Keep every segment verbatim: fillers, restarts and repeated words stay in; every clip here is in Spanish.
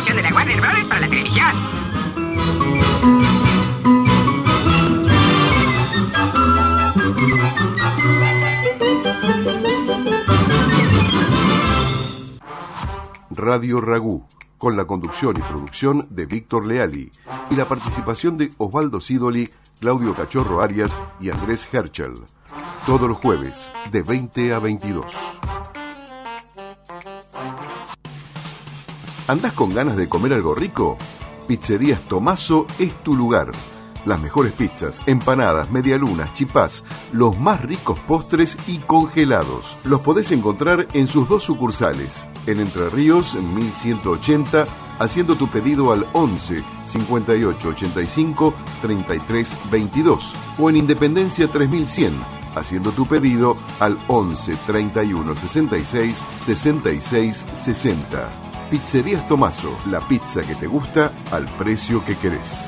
distribución de la Warner Brothers para la televisión. Radio Ragú, con la conducción y producción de Víctor Leali y la participación de Osvaldo Sidoli, Claudio Cachorro Arias y Andrés Herschel. Todos los jueves, de veinte a veintidós. ¿Andás con ganas de comer algo rico? Pizzerías Tomaso es tu lugar. Las mejores pizzas, empanadas, medialunas, chipás, los más ricos postres y congelados. Los podés encontrar en sus dos sucursales, en Entre Ríos, en mil ciento ochenta, haciendo tu pedido al once, cincuenta y ocho, ochenta y cinco, treinta y tres, veintidós, o en Independencia tres mil cien, haciendo tu pedido al once, treinta y uno, sesenta y seis, sesenta y seis, sesenta. Pizzerías Tomaso, la pizza que te gusta al precio que querés.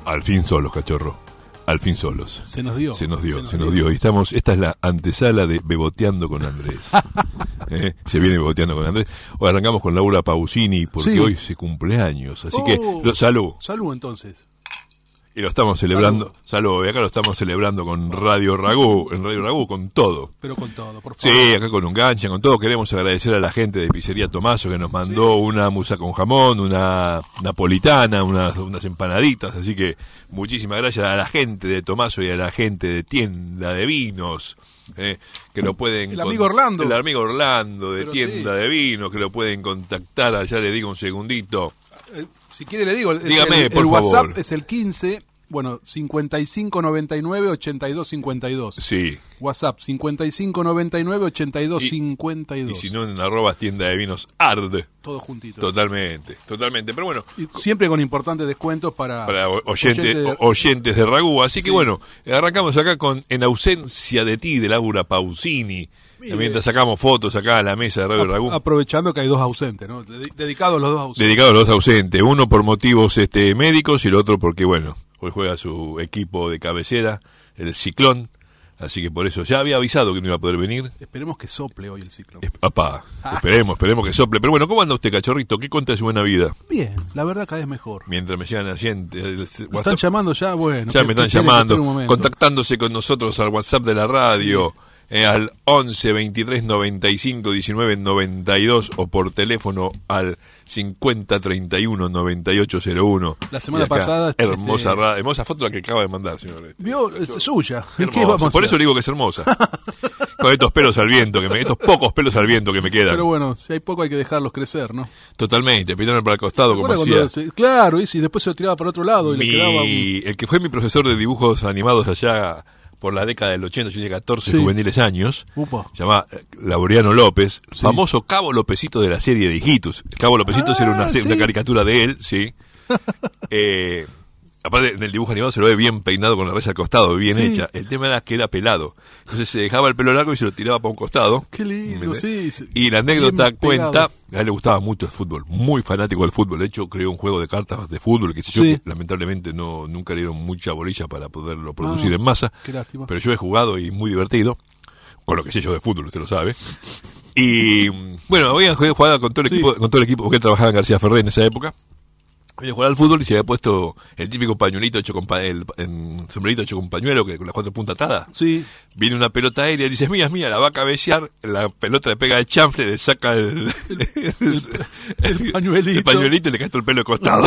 Al fin solos, cachorro. Al fin solos. Se nos dio. Se nos dio, se nos se nos dio. dio. Y estamos, esta es la antesala de Beboteando con Andrés. ¿Eh? Se viene Beboteando con Andrés. Hoy arrancamos con Laura Pausini porque sí. hoy se cumple años. Así oh, que, lo, salud. Salud entonces. Y lo estamos celebrando, salud, y acá lo estamos celebrando con Radio Ragú, en Radio Ragú, con todo. Pero con todo, por favor. Sí, acá con un gancha, con todo. Queremos agradecer a la gente de Pizzería Tomaso que nos mandó sí. una musa con jamón, una napolitana, unas, unas empanaditas. Así que muchísimas gracias a la gente de Tomaso y a la gente de Tienda de Vinos. Eh, que lo pueden... El amigo Orlando. El amigo Orlando de Pero Tienda sí. de Vinos, que lo pueden contactar. Allá le digo un segundito. Eh, si quiere le digo, dígame, el, por el WhatsApp favor. Es el quince, bueno, cincuenta y cinco noventa y nueve ochenta y dos cincuenta y dos. Sí. WhatsApp cincuenta y cinco noventa y nueve ochenta y dos cincuenta y dos. Y si no, en arroba Tienda de Vinos Ard. Todo juntito. Totalmente, totalmente. Pero bueno. Y siempre con importantes descuentos para, para oyente, oyentes, de... oyentes de Ragú. Así sí. que bueno, arrancamos acá con En ausencia de ti, de Laura Pausini. Mire. Mientras sacamos fotos acá a la mesa de Radio Ragú. Aprovechando que hay dos ausentes, ¿no? Dedicados a los dos ausentes. Dedicados a los dos ausentes. Uno por motivos este médicos y el otro porque, bueno, hoy juega su equipo de cabecera, el Ciclón. Así que por eso ya había avisado que no iba a poder venir. Esperemos que sople hoy el Ciclón. Es, papá, ah. esperemos, esperemos que sople. Pero bueno, ¿cómo anda usted, cachorrito? ¿Qué cuenta de su buena vida? Bien, la verdad cada vez mejor. Mientras me llegan oyentes. ¿Me están llamando ya? Bueno. Ya me están llamando, contactándose con nosotros al WhatsApp de la radio. Sí. Eh, al once veintitrés noventa y cinco diecinueve noventa y dos o por teléfono al cincuenta treinta y uno noventa y ocho cero uno. La semana pasada hermosa este... ra- hermosa foto la que acaba de mandar, señor. Vio, es suya. ¿Qué vamos por eso le digo que es hermosa. Con estos pelos al viento que me estos pocos pelos al viento que me quedan. Pero bueno, si hay poco hay que dejarlos crecer, ¿no? Totalmente, pintando para el costado como hacía. Se... Claro, y si después se lo tiraba para otro lado y mi... le quedaba un... el que fue mi profesor de dibujos animados allá por la década del ochenta, yo tenía catorce sí. juveniles años, Upa. se llama Laureano López, sí. famoso Cabo Lopecito de la serie de Hijitus. Cabo Lopecito ah, era una, ¿sí? una caricatura de él, sí. eh, aparte en el dibujo animado se lo ve bien peinado con la raya al costado, bien sí. hecha. El tema era que era pelado. Entonces se dejaba el pelo largo y se lo tiraba para un costado. Qué lindo, sí. Y la anécdota cuenta, a él le gustaba mucho el fútbol, muy fanático del fútbol. De hecho, creó un juego de cartas de fútbol que, sí. yo, que lamentablemente no nunca le dieron mucha bolilla para poderlo producir ah, en masa. Qué lástima. Pero yo he jugado y muy divertido, con lo que sé yo de fútbol, usted lo sabe. Y bueno, había jugado con todo el equipo, sí. con todo el equipo porque él trabajaba en García Ferré en esa época. Había jugado al fútbol y se había puesto el típico pañuelito hecho con pa- el, el sombrerito hecho con pañuelo que con las cuatro puntas atadas. Sí. Viene una pelota aérea y dice, mía, mía, la va a cabecear, la pelota le pega el chanfle, le saca el, el, el, el pañuelito. El pañuelito y le cae todo el pelo de costado.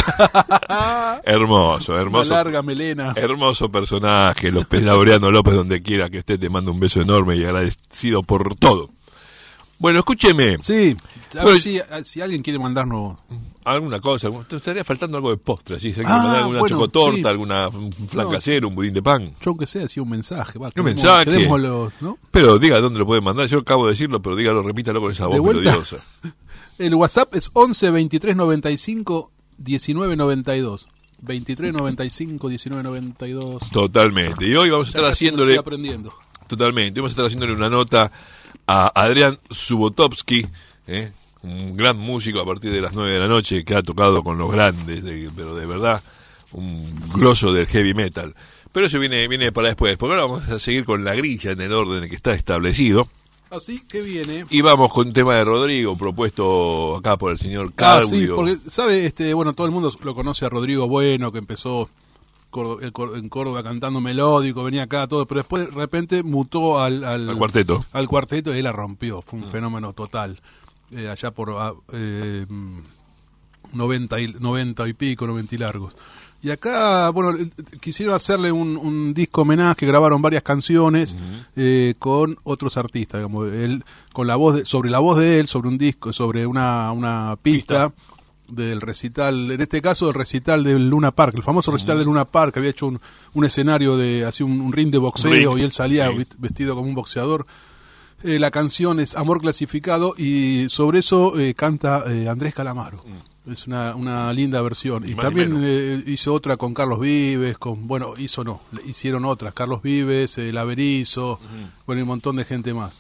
hermoso, hermoso. Una larga melena. Hermoso personaje, López Laureano López, donde quiera que esté, te mando un beso enorme y agradecido por todo. Bueno, escúcheme. Sí, a bueno, ver si, si alguien quiere mandarnos alguna cosa, te estaría faltando algo de postre, ¿sí? Si alguien ah, mandar alguna bueno, chocotorta, sí. alguna un flan casero, no, un budín de pan. Yo que sé, así un mensaje. Va, un mensaje. Quedémoslo, ¿no? Pero diga dónde lo puede mandar, yo acabo de decirlo, pero dígalo, repítalo con esa voz melodiosa. El WhatsApp es once veintitrés noventa y cinco diecinueve noventa y dos. veintitrés noventa y cinco diecinueve noventa y dos. Totalmente. Y hoy vamos a estar haciéndole... aprendiendo. Totalmente. Vamos a estar haciéndole una nota a Adrián Subotovsky, ¿eh? un gran músico a partir de las nueve de la noche que ha tocado con los grandes, de, pero de verdad, un grosso del heavy metal. Pero eso viene viene para después, porque ahora vamos a seguir con la grilla en el orden que está establecido. Así que viene. Y vamos con un tema de Rodrigo, propuesto acá por el señor Calvio. Ah, sí, porque, ¿sabe? Este, bueno, todo el mundo lo conoce a Rodrigo Bueno, que empezó en Córdoba cantando melódico, venía acá todo, pero después de repente mutó al, al, al cuarteto. Al cuarteto y él la rompió, fue un mm. fenómeno total. Eh, allá por eh, noventa, y, noventa y pico, noventa y largos. Y acá, bueno, quisieron hacerle un, un disco homenaje, grabaron varias canciones uh-huh. eh, con otros artistas, digamos, él con la voz de, sobre la voz de él, sobre un disco, sobre una, una pista, pista del recital, en este caso el recital del Luna Park, el famoso recital uh-huh. del Luna Park, que había hecho un, un escenario de así un, un ring de boxeo ring. Y él salía sí. vestido como un boxeador. Eh, la canción es Amor Clasificado y sobre eso eh, canta eh, Andrés Calamaro. Uh-huh. Es una, una linda versión. Y, y también eh, hizo otra con Carlos Vives, con bueno, hizo no, hicieron otras, Carlos Vives, eh, Laberizo, uh-huh. bueno, y un montón de gente más.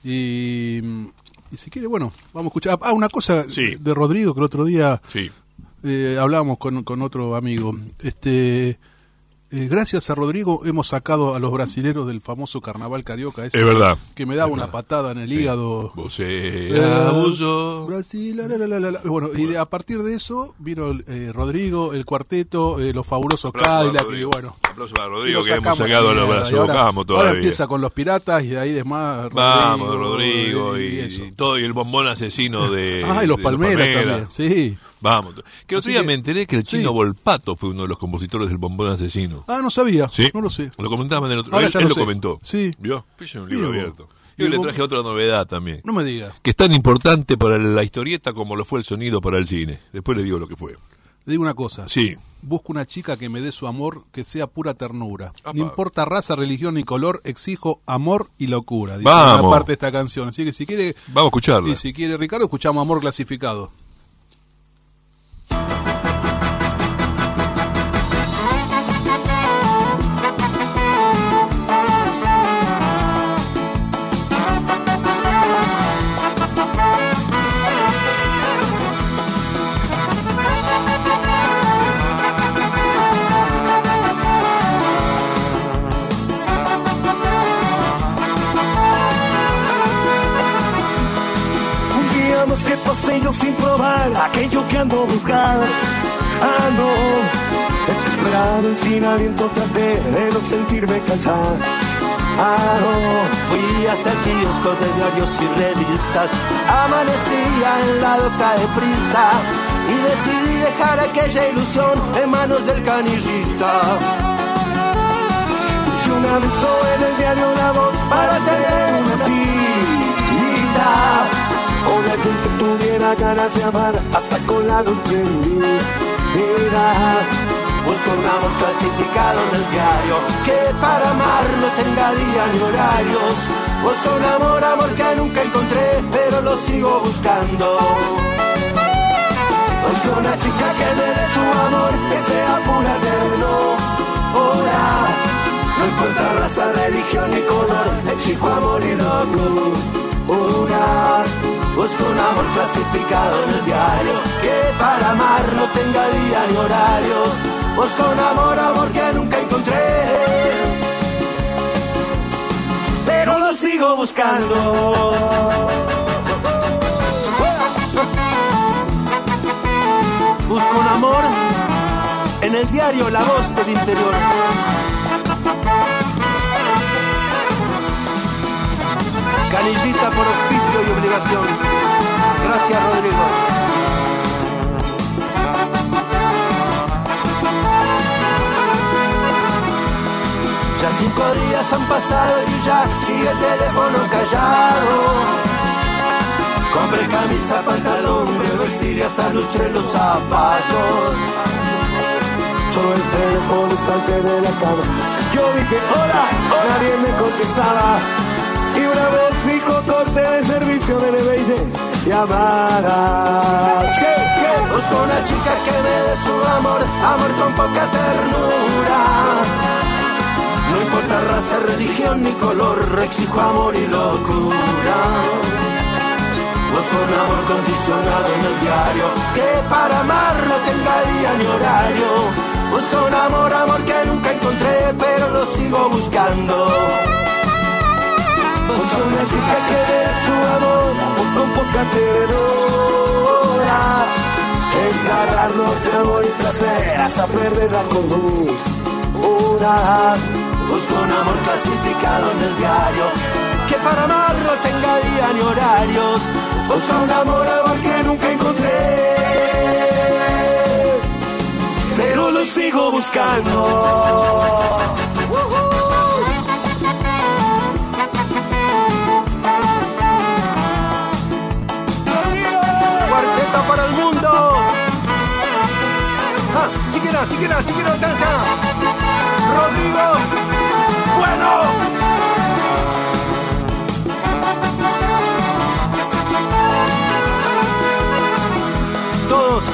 Y, y si quiere, bueno, vamos a escuchar. Ah, una cosa sí. de Rodrigo, que el otro día sí. eh, hablábamos con, con otro amigo. Este Eh, gracias a Rodrigo hemos sacado a los brasileros del famoso carnaval carioca. Ese es verdad. Que me daba es una verdad. patada en el hígado. Sí. Eh, abuso. Brasil, la, la, la, la, la. Bueno, y de, a partir de eso vino eh, Rodrigo, el cuarteto, eh, los fabulosos Cadillac, y bueno. Aplauso para Rodrigo, que sacamos, hemos sacado a los ahora, brazos todavía. Ahora empieza con los piratas y de ahí demás. Rodrigo, Vamos, Rodrigo, y, y, y todo, y el bombón asesino de. Ah, y los de Palmeras los también, sí. Vamos. Que otro día que, me enteré que el chino sí. Volpato fue uno de los compositores del bombón asesino. Ah, no sabía. Sí. No lo sé. Lo comentaban en el otro. Ahora Él, ya él lo lo sé. comentó. Sí. ¿Vio? Pille un libro Mira, abierto. ¿y Yo le vos? traje otra novedad también. No me diga. Que es tan importante para la historieta como lo fue el sonido para el cine. Después le digo lo que fue. Le digo una cosa. Sí. Busco una chica que me dé su amor, que sea pura ternura. Apa. No importa raza, religión ni color, exijo amor y locura. Dice Vamos. una parte de esta canción. Así que si quiere, Vamos a escucharla. y si quiere Ricardo, escuchamos Amor Clasificado. Que pasé yo sin probar aquello que ando buscando. Ando desesperado y sin aliento, traté de no sentirme cansado. Ah, no. Fui hasta el kiosco de diarios y revistas, amanecía en la doca de prisa y decidí dejar aquella ilusión en manos del canillita. Puse un aviso en el diario La Voz para tener una cita. O de alguien que tuviera ganas de amar, hasta con la luz prendida. Busco un amor clasificado en el diario, que para amar no tenga día ni horarios. Busco un amor, amor que nunca encontré, pero lo sigo buscando. Busco una chica que me dé su amor, que sea pura ternura. No importa raza, religión ni color, exijo amor y locura. Busco un amor clasificado en el diario, que para amar no tenga día ni horarios. Busco un amor, amor que nunca encontré, pero lo sigo buscando. Busco un amor en el diario La Voz del Interior. Canillita por oficio y obligación. Gracias, Rodrigo. Ya cinco días han pasado y ya sigue el teléfono callado. Compré camisa, pantalón, de vestir y hasta lustré los zapatos. Solo el teléfono salte de la cama. Yo dije hola, nadie me contestaba. Y una vez dijo corte de servicio de L B I D llamada. ¿Qué? ¿Qué? Busco una chica que me dé su amor, amor con poca ternura. No importa raza, religión ni color, exijo amor y locura. Busco un amor condicionado en el diario, que para amar no tenga día ni horario. Busco un amor, amor que nunca encontré, pero lo sigo buscando. Busco una chica que dé su amor, amor con poca ternura. Es agarrarnos de amor y placer hasta perder la cordura. Busco un amor clasificado en el diario, que para amar no tenga día ni horarios. Busco un amor, amor que nunca encontré, pero lo sigo buscando. Cuarteto para el mundo. Ah, chiquera, chiquera, chiquera, tanja. Rodrigo, bueno. Todos.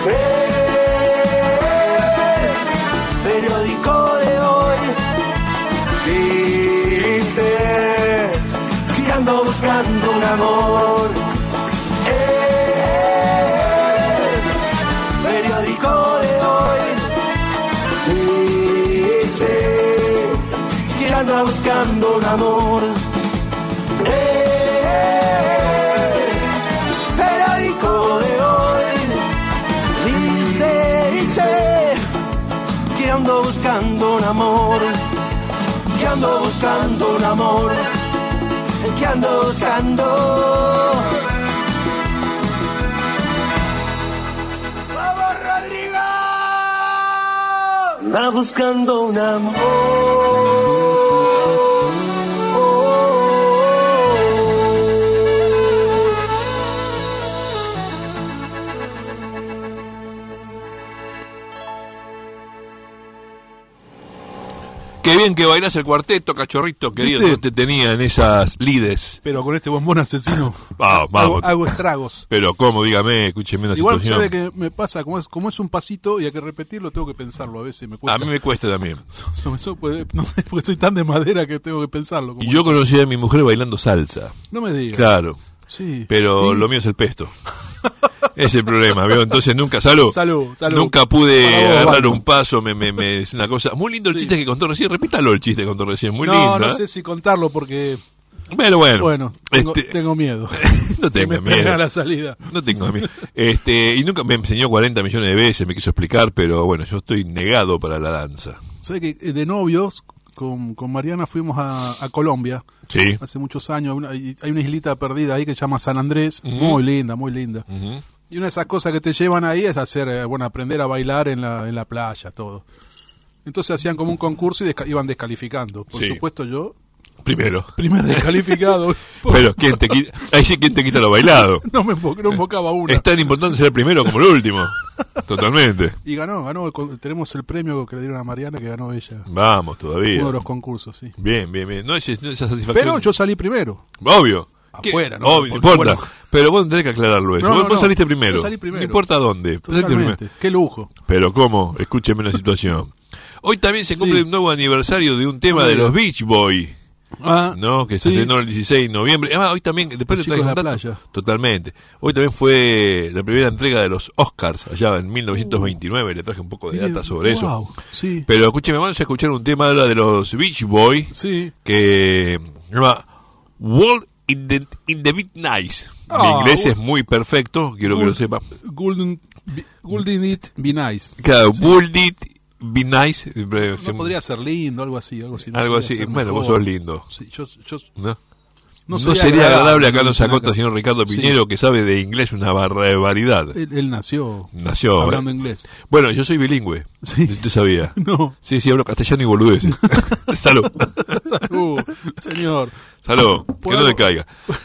Eh, periódico de hoy Dice que ando buscando un amor. Eh, periódico de hoy anda buscando un amor. Eh, periódico de hoy dice, dice que ando buscando un amor, que ando buscando un amor, que ando buscando. ¡Vamos, Rodrigo! Anda buscando un amor. Qué bien que bailás el cuarteto, cachorrito querido, ¿Viste? no te tenía en esas lides. Pero con este bombón asesino Ah, vamos. hago, hago estragos. Pero cómo, dígame, escúcheme una Igual situación. sabe que me pasa, como es, como es un pasito y hay que repetirlo, tengo que pensarlo a veces, me cuesta. A mí me cuesta también. So- so- puede- no sé, porque soy tan de madera que tengo que pensarlo. como- Y yo conocí a mi mujer bailando salsa. No me digas. Claro. Sí. Pero ¿Y? lo mío es el pesto. Ese es el problema, ¿vio? Entonces nunca, salud. Salud, salud. Nunca pude Para vos, agarrar Waldo. un paso, me, me, me, es una cosa. Muy lindo el Sí. chiste que contó recién, repítalo el chiste que contó recién, muy no, lindo. no ¿eh? sé si contarlo porque, Bueno, bueno. bueno, tengo, Este, tengo miedo. no Se me tenga pega miedo. la salida. No tengo miedo. Este, y nunca me enseñó cuarenta millones de veces, me quiso explicar, pero bueno, yo estoy negado para la danza. ¿Sabes que eh, de novios, con, con Mariana fuimos a, a Colombia Sí. hace muchos años? Una- y hay una islita perdida ahí que se llama San Andrés. Ujú. Muy linda, muy linda. Ujú. Y una de esas cosas que te llevan ahí es hacer, eh, bueno, aprender a bailar en la, en la playa, todo. Entonces hacían como un concurso y desca- iban descalificando. Por Sí. supuesto yo, Primero. primer descalificado. Pero ¿quién te quita? Ahí sí, ¿quién te quita lo bailado? no me embo- no embocaba una. Es tan importante ser el primero como el último. Totalmente. Y ganó, ganó. el con- tenemos el premio que le dieron a Mariana que ganó ella. Vamos, todavía. Uno de los concursos, sí. Bien, bien, bien. No es, no es esa satisfacción. Pero yo salí primero. Obvio. ¿Qué? Afuera, ¿no? Obvio, no Porque, importa. bueno. Pero vos tenés que aclararlo eso. No, vos no, vos no. saliste primero. Yo salí primero. No importa dónde. Saliste Totalmente. primero. Qué lujo. Pero ¿cómo? Escúcheme una situación. Hoy también se cumple Sí. un nuevo aniversario de un tema No de me los digas. Beach Boys. Ah, ¿No? Que se sí. estrenó el dieciséis de noviembre. Además, hoy también, después Los le traigo chicos un de la dato. playa. Totalmente. Hoy también fue la primera entrega de los Oscars, allá en mil novecientos veintinueve. Le traje un poco de Mire, data sobre eso. wow, Sí. Pero escúcheme, vamos a escuchar un tema ahora de los Beach Boys Sí. que se llama World in the, in the Big Nice. Mi Ah, inglés Wo- es muy perfecto, quiero que lo Gold- sepa. Golden, Be- Golden It Be Nice. Claro, World it Be Nice. eh, No se- podría ser lindo, algo así. Algo así, no algo podría así. ser Bueno, vos mejor. sos lindo. Sí, yo, yo, ¿No? no No sería sería agradable, acá no nos suena acota el acá. señor Ricardo Sí. Piñero, que sabe de inglés una barbaridad. Él, él nació, Nació. hablando ¿eh? inglés. Bueno, yo soy bilingüe. Sí. ¿Usted sabía? No. Sí, sí, hablo castellano y boludeces. Salud. Salud, señor. Salud. Que Por no algo- le caiga.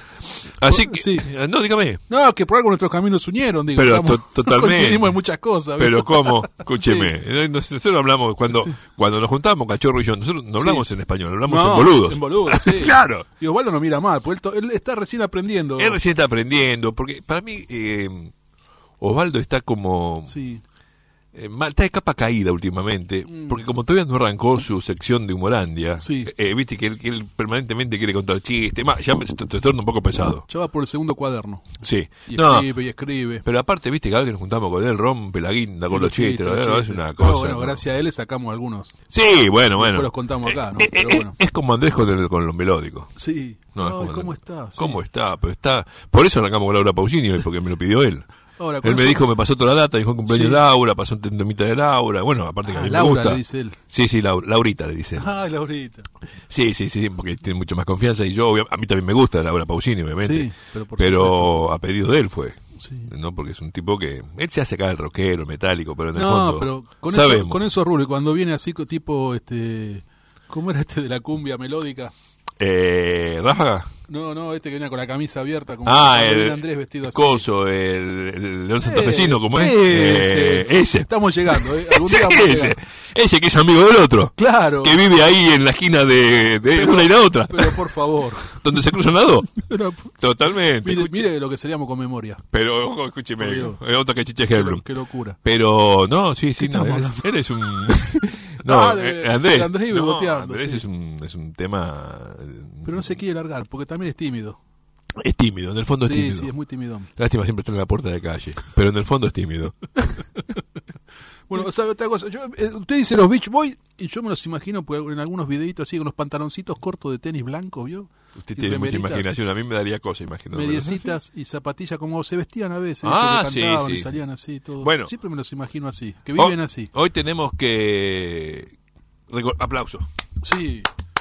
Así que, Sí. eh, no, dígame. No, que por algo nuestros caminos se unieron, digo. Pero estamos- to- totalmente. coincidimos en muchas cosas. Pero ¿viste? ¿cómo? Escúcheme. Eh, nos- Nosotros hablamos, cuando cuando nos juntamos, Cachorro y yo, nosotros no hablamos Sí. en español, hablamos No, en boludos. En boludos, sí. Claro. Y Osvaldo no mira mal, porque él, to- él está recién aprendiendo. Él recién está aprendiendo, porque para mí eh, Osvaldo está como... Sí. Eh, mal- está de capa caída últimamente, porque como todavía no arrancó su sección de Humorandia, Sí. eh, viste que él, que él permanentemente quiere contar chistes, más, ya me, te, te torna un poco pesado. Ya va por el segundo cuaderno. Sí. Y No, escribe y escribe. pero aparte, viste, cada vez que nos juntamos con él, rompe la guinda con los chistes, los ¿no? Es chistes. una No, cosa. bueno, ¿no? gracias a él le sacamos algunos. Sí, bueno, bueno. Después los contamos acá, ¿no? Eh, eh, Pero eh, bueno. Es como Andrés con, el, con lo melódico. Sí. No, es Ay, como ¿cómo Andrés. está? Sí. ¿Cómo está? Pero está... Por eso arrancamos con Laura Pausini hoy, porque me lo pidió él. Ahora, con Él me eso- dijo, me pasó toda la data, dijo el cumpleaños Sí. de Laura, pasó un temita de Laura, bueno, aparte que a Ah, mí me Laura, gusta. le dice él. Sí, sí, Lau- Laurita le dice. Ay, Laurita. Sí, sí, sí, sí, porque tiene mucho más confianza y yo, obvia- a mí también me gusta Laura Pausini, obviamente. Sí, pero por pero a pedido de él fue. Sí. ¿No? Porque es un tipo que... Él se hace acá el rockero, el metálico, pero en el No, fondo... pero con eso, sabemos. con eso rubro, y cuando viene así co- tipo, este, ¿cómo era este de la cumbia melódica? Eh, ¿Ráfaga? No, no, este que venía con la camisa abierta, como Ah, cuando el, viene Andrés vestido el así. coso, el, el León Santafesino, Eh, ¿cómo es? ese. Eh, ese. Estamos llegando, ¿eh? Algún Sí, día vamos a ese. llegar. Ese que es amigo del otro. Claro. Que vive ahí en la esquina de, de Pero- una y la otra. Pero por favor. Donde se cruzan las dos. Pero, Totalmente. mire, Escuche- mire lo que seríamos con memoria. Pero, ojo, escúcheme. Por Dios. Es otra que chiche Qué, Helblum. lo- qué locura. Pero, no, sí, sí, ¿Qué no. estamos Eres, hablando? eres un. No, Ah, de- eh, Andrés. de Andrés y no, beboteando, Andrés sí. es, un, es un tema. eh, Pero no se quiere largar, porque también es tímido. Es tímido, en el fondo es Sí, tímido. sí, es muy tímido. Lástima, siempre está en la puerta de calle. Pero en el fondo es tímido. Bueno, ¿sabe otra cosa? Yo, eh, usted dice los Beach Boys y yo me los imagino pues, en algunos videitos así con los pantaloncitos cortos de tenis blanco, ¿vio? Usted tiene mucha imaginación, a mí me daría cosa imaginar. Mediecitas y zapatillas como se vestían a veces, ah, que cantaban sí, sí. y salían así, todo. Bueno, siempre me los imagino así, que viven hoy, así. Hoy tenemos que... Aplauso. Sí.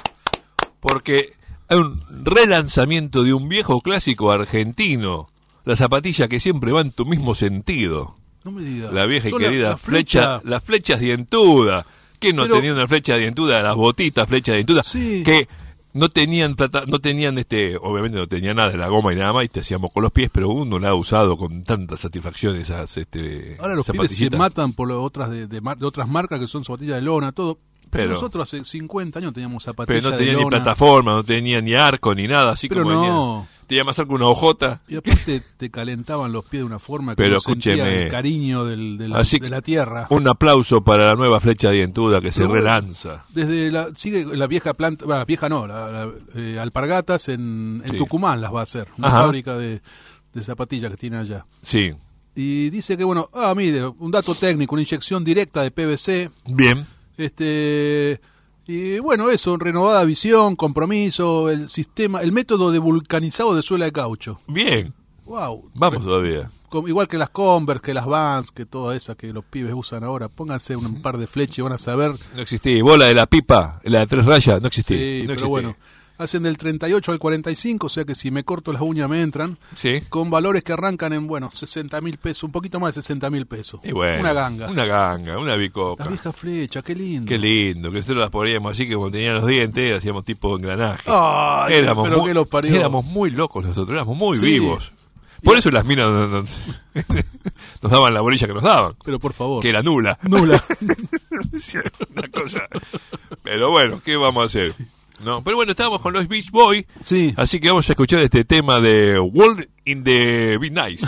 Porque hay un relanzamiento de un viejo clásico argentino, la zapatilla que siempre va en tu mismo sentido. No me diga. La vieja y Son querida la, la flecha, flecha, las flechas dientudas. ¿Quién no Pero, tenía una flecha dientuda? Las botitas, flecha dientuda. Sí. Que no tenían plata, no tenían este, obviamente no tenía nada de la goma y nada más, y te hacíamos con los pies, pero uno la ha usado con tanta satisfacción esas este ahora los pibes se matan por otras de, de, de otras marcas que son zapatillas de lona, todo. Pero, pero nosotros hace cincuenta años teníamos zapatillas de lona. Pero no tenía ni plataforma, no tenía ni arco ni nada, así pero como no. venía. Tenía más algo una hojota. Y aparte te calentaban los pies de una forma que pero no sentía escúcheme, el cariño del, del, así de la tierra. Un aplauso para la nueva flecha dientuda que pero se relanza. Desde la sigue la vieja planta, bueno, la vieja no, la, la eh, Alpargatas en, en sí. Tucumán las va a hacer, una Ajá. fábrica de, de zapatillas que tiene allá. Sí. Y dice que bueno, ah, mire, un dato técnico, una inyección directa de P V C. Bien. Este Y bueno, eso, renovada visión, compromiso, el sistema, el método de vulcanizado de suela de caucho. Bien. Wow. Vamos todavía. Igual que las Converse, que las Vans, que todas esas que los pibes usan ahora. Pónganse un par de flechas y van a saber. No existía. Bola de la pipa, la de tres rayas, no existía. Sí, no pero existía. bueno. Hacen del treinta y ocho al cuarenta y cinco, o sea que si me corto las uñas me entran. Sí. Con valores que arrancan en, bueno, sesenta mil pesos, un poquito más de sesenta mil pesos. Y bueno, una ganga. Una ganga, una bicoca. La vieja flecha, qué lindo. Qué lindo, que nosotros las poníamos así, que como tenían los dientes, hacíamos tipo engranaje. Ay, éramos, pero muy, que los parió. éramos muy locos nosotros, éramos muy sí. vivos. Por eso las minas nos, nos, nos daban la bolilla que nos daban. Pero por favor. Que era nula. Nula. Una cosa. Pero bueno, ¿qué vamos a hacer? Sí. No, pero bueno, estábamos con los Beach Boys, sí. Así que vamos a escuchar este tema de World in the Be Nice.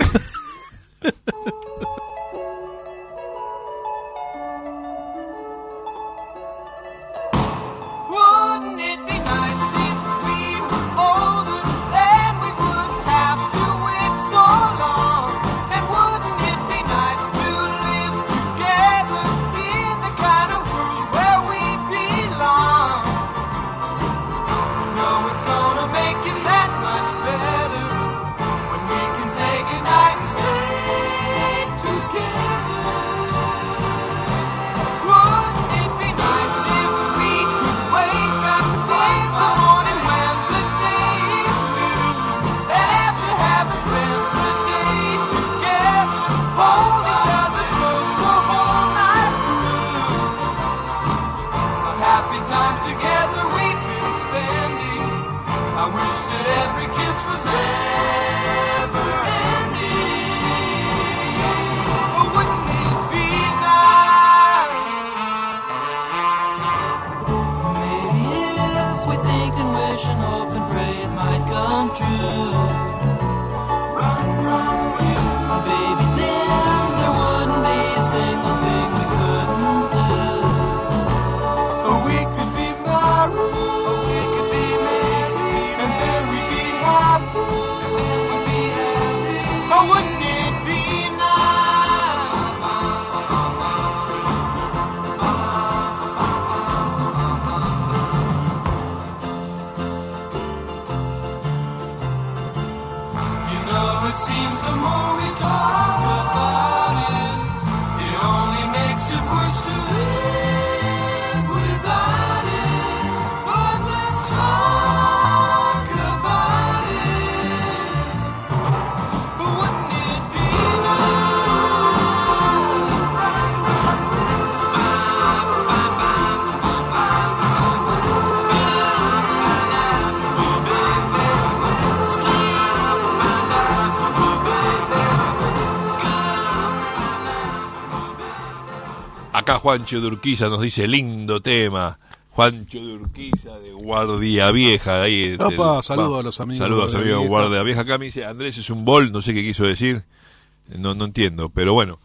Acá Juancho de Urquiza nos dice, lindo tema. Juancho de Urquiza de Guardia Vieja. Ahí, Opa, saludos a los amigos. Saludos a los amigos de Guardia Vieja. Acá me dice, Andrés es un bol, no sé qué quiso decir. No no entiendo, pero bueno.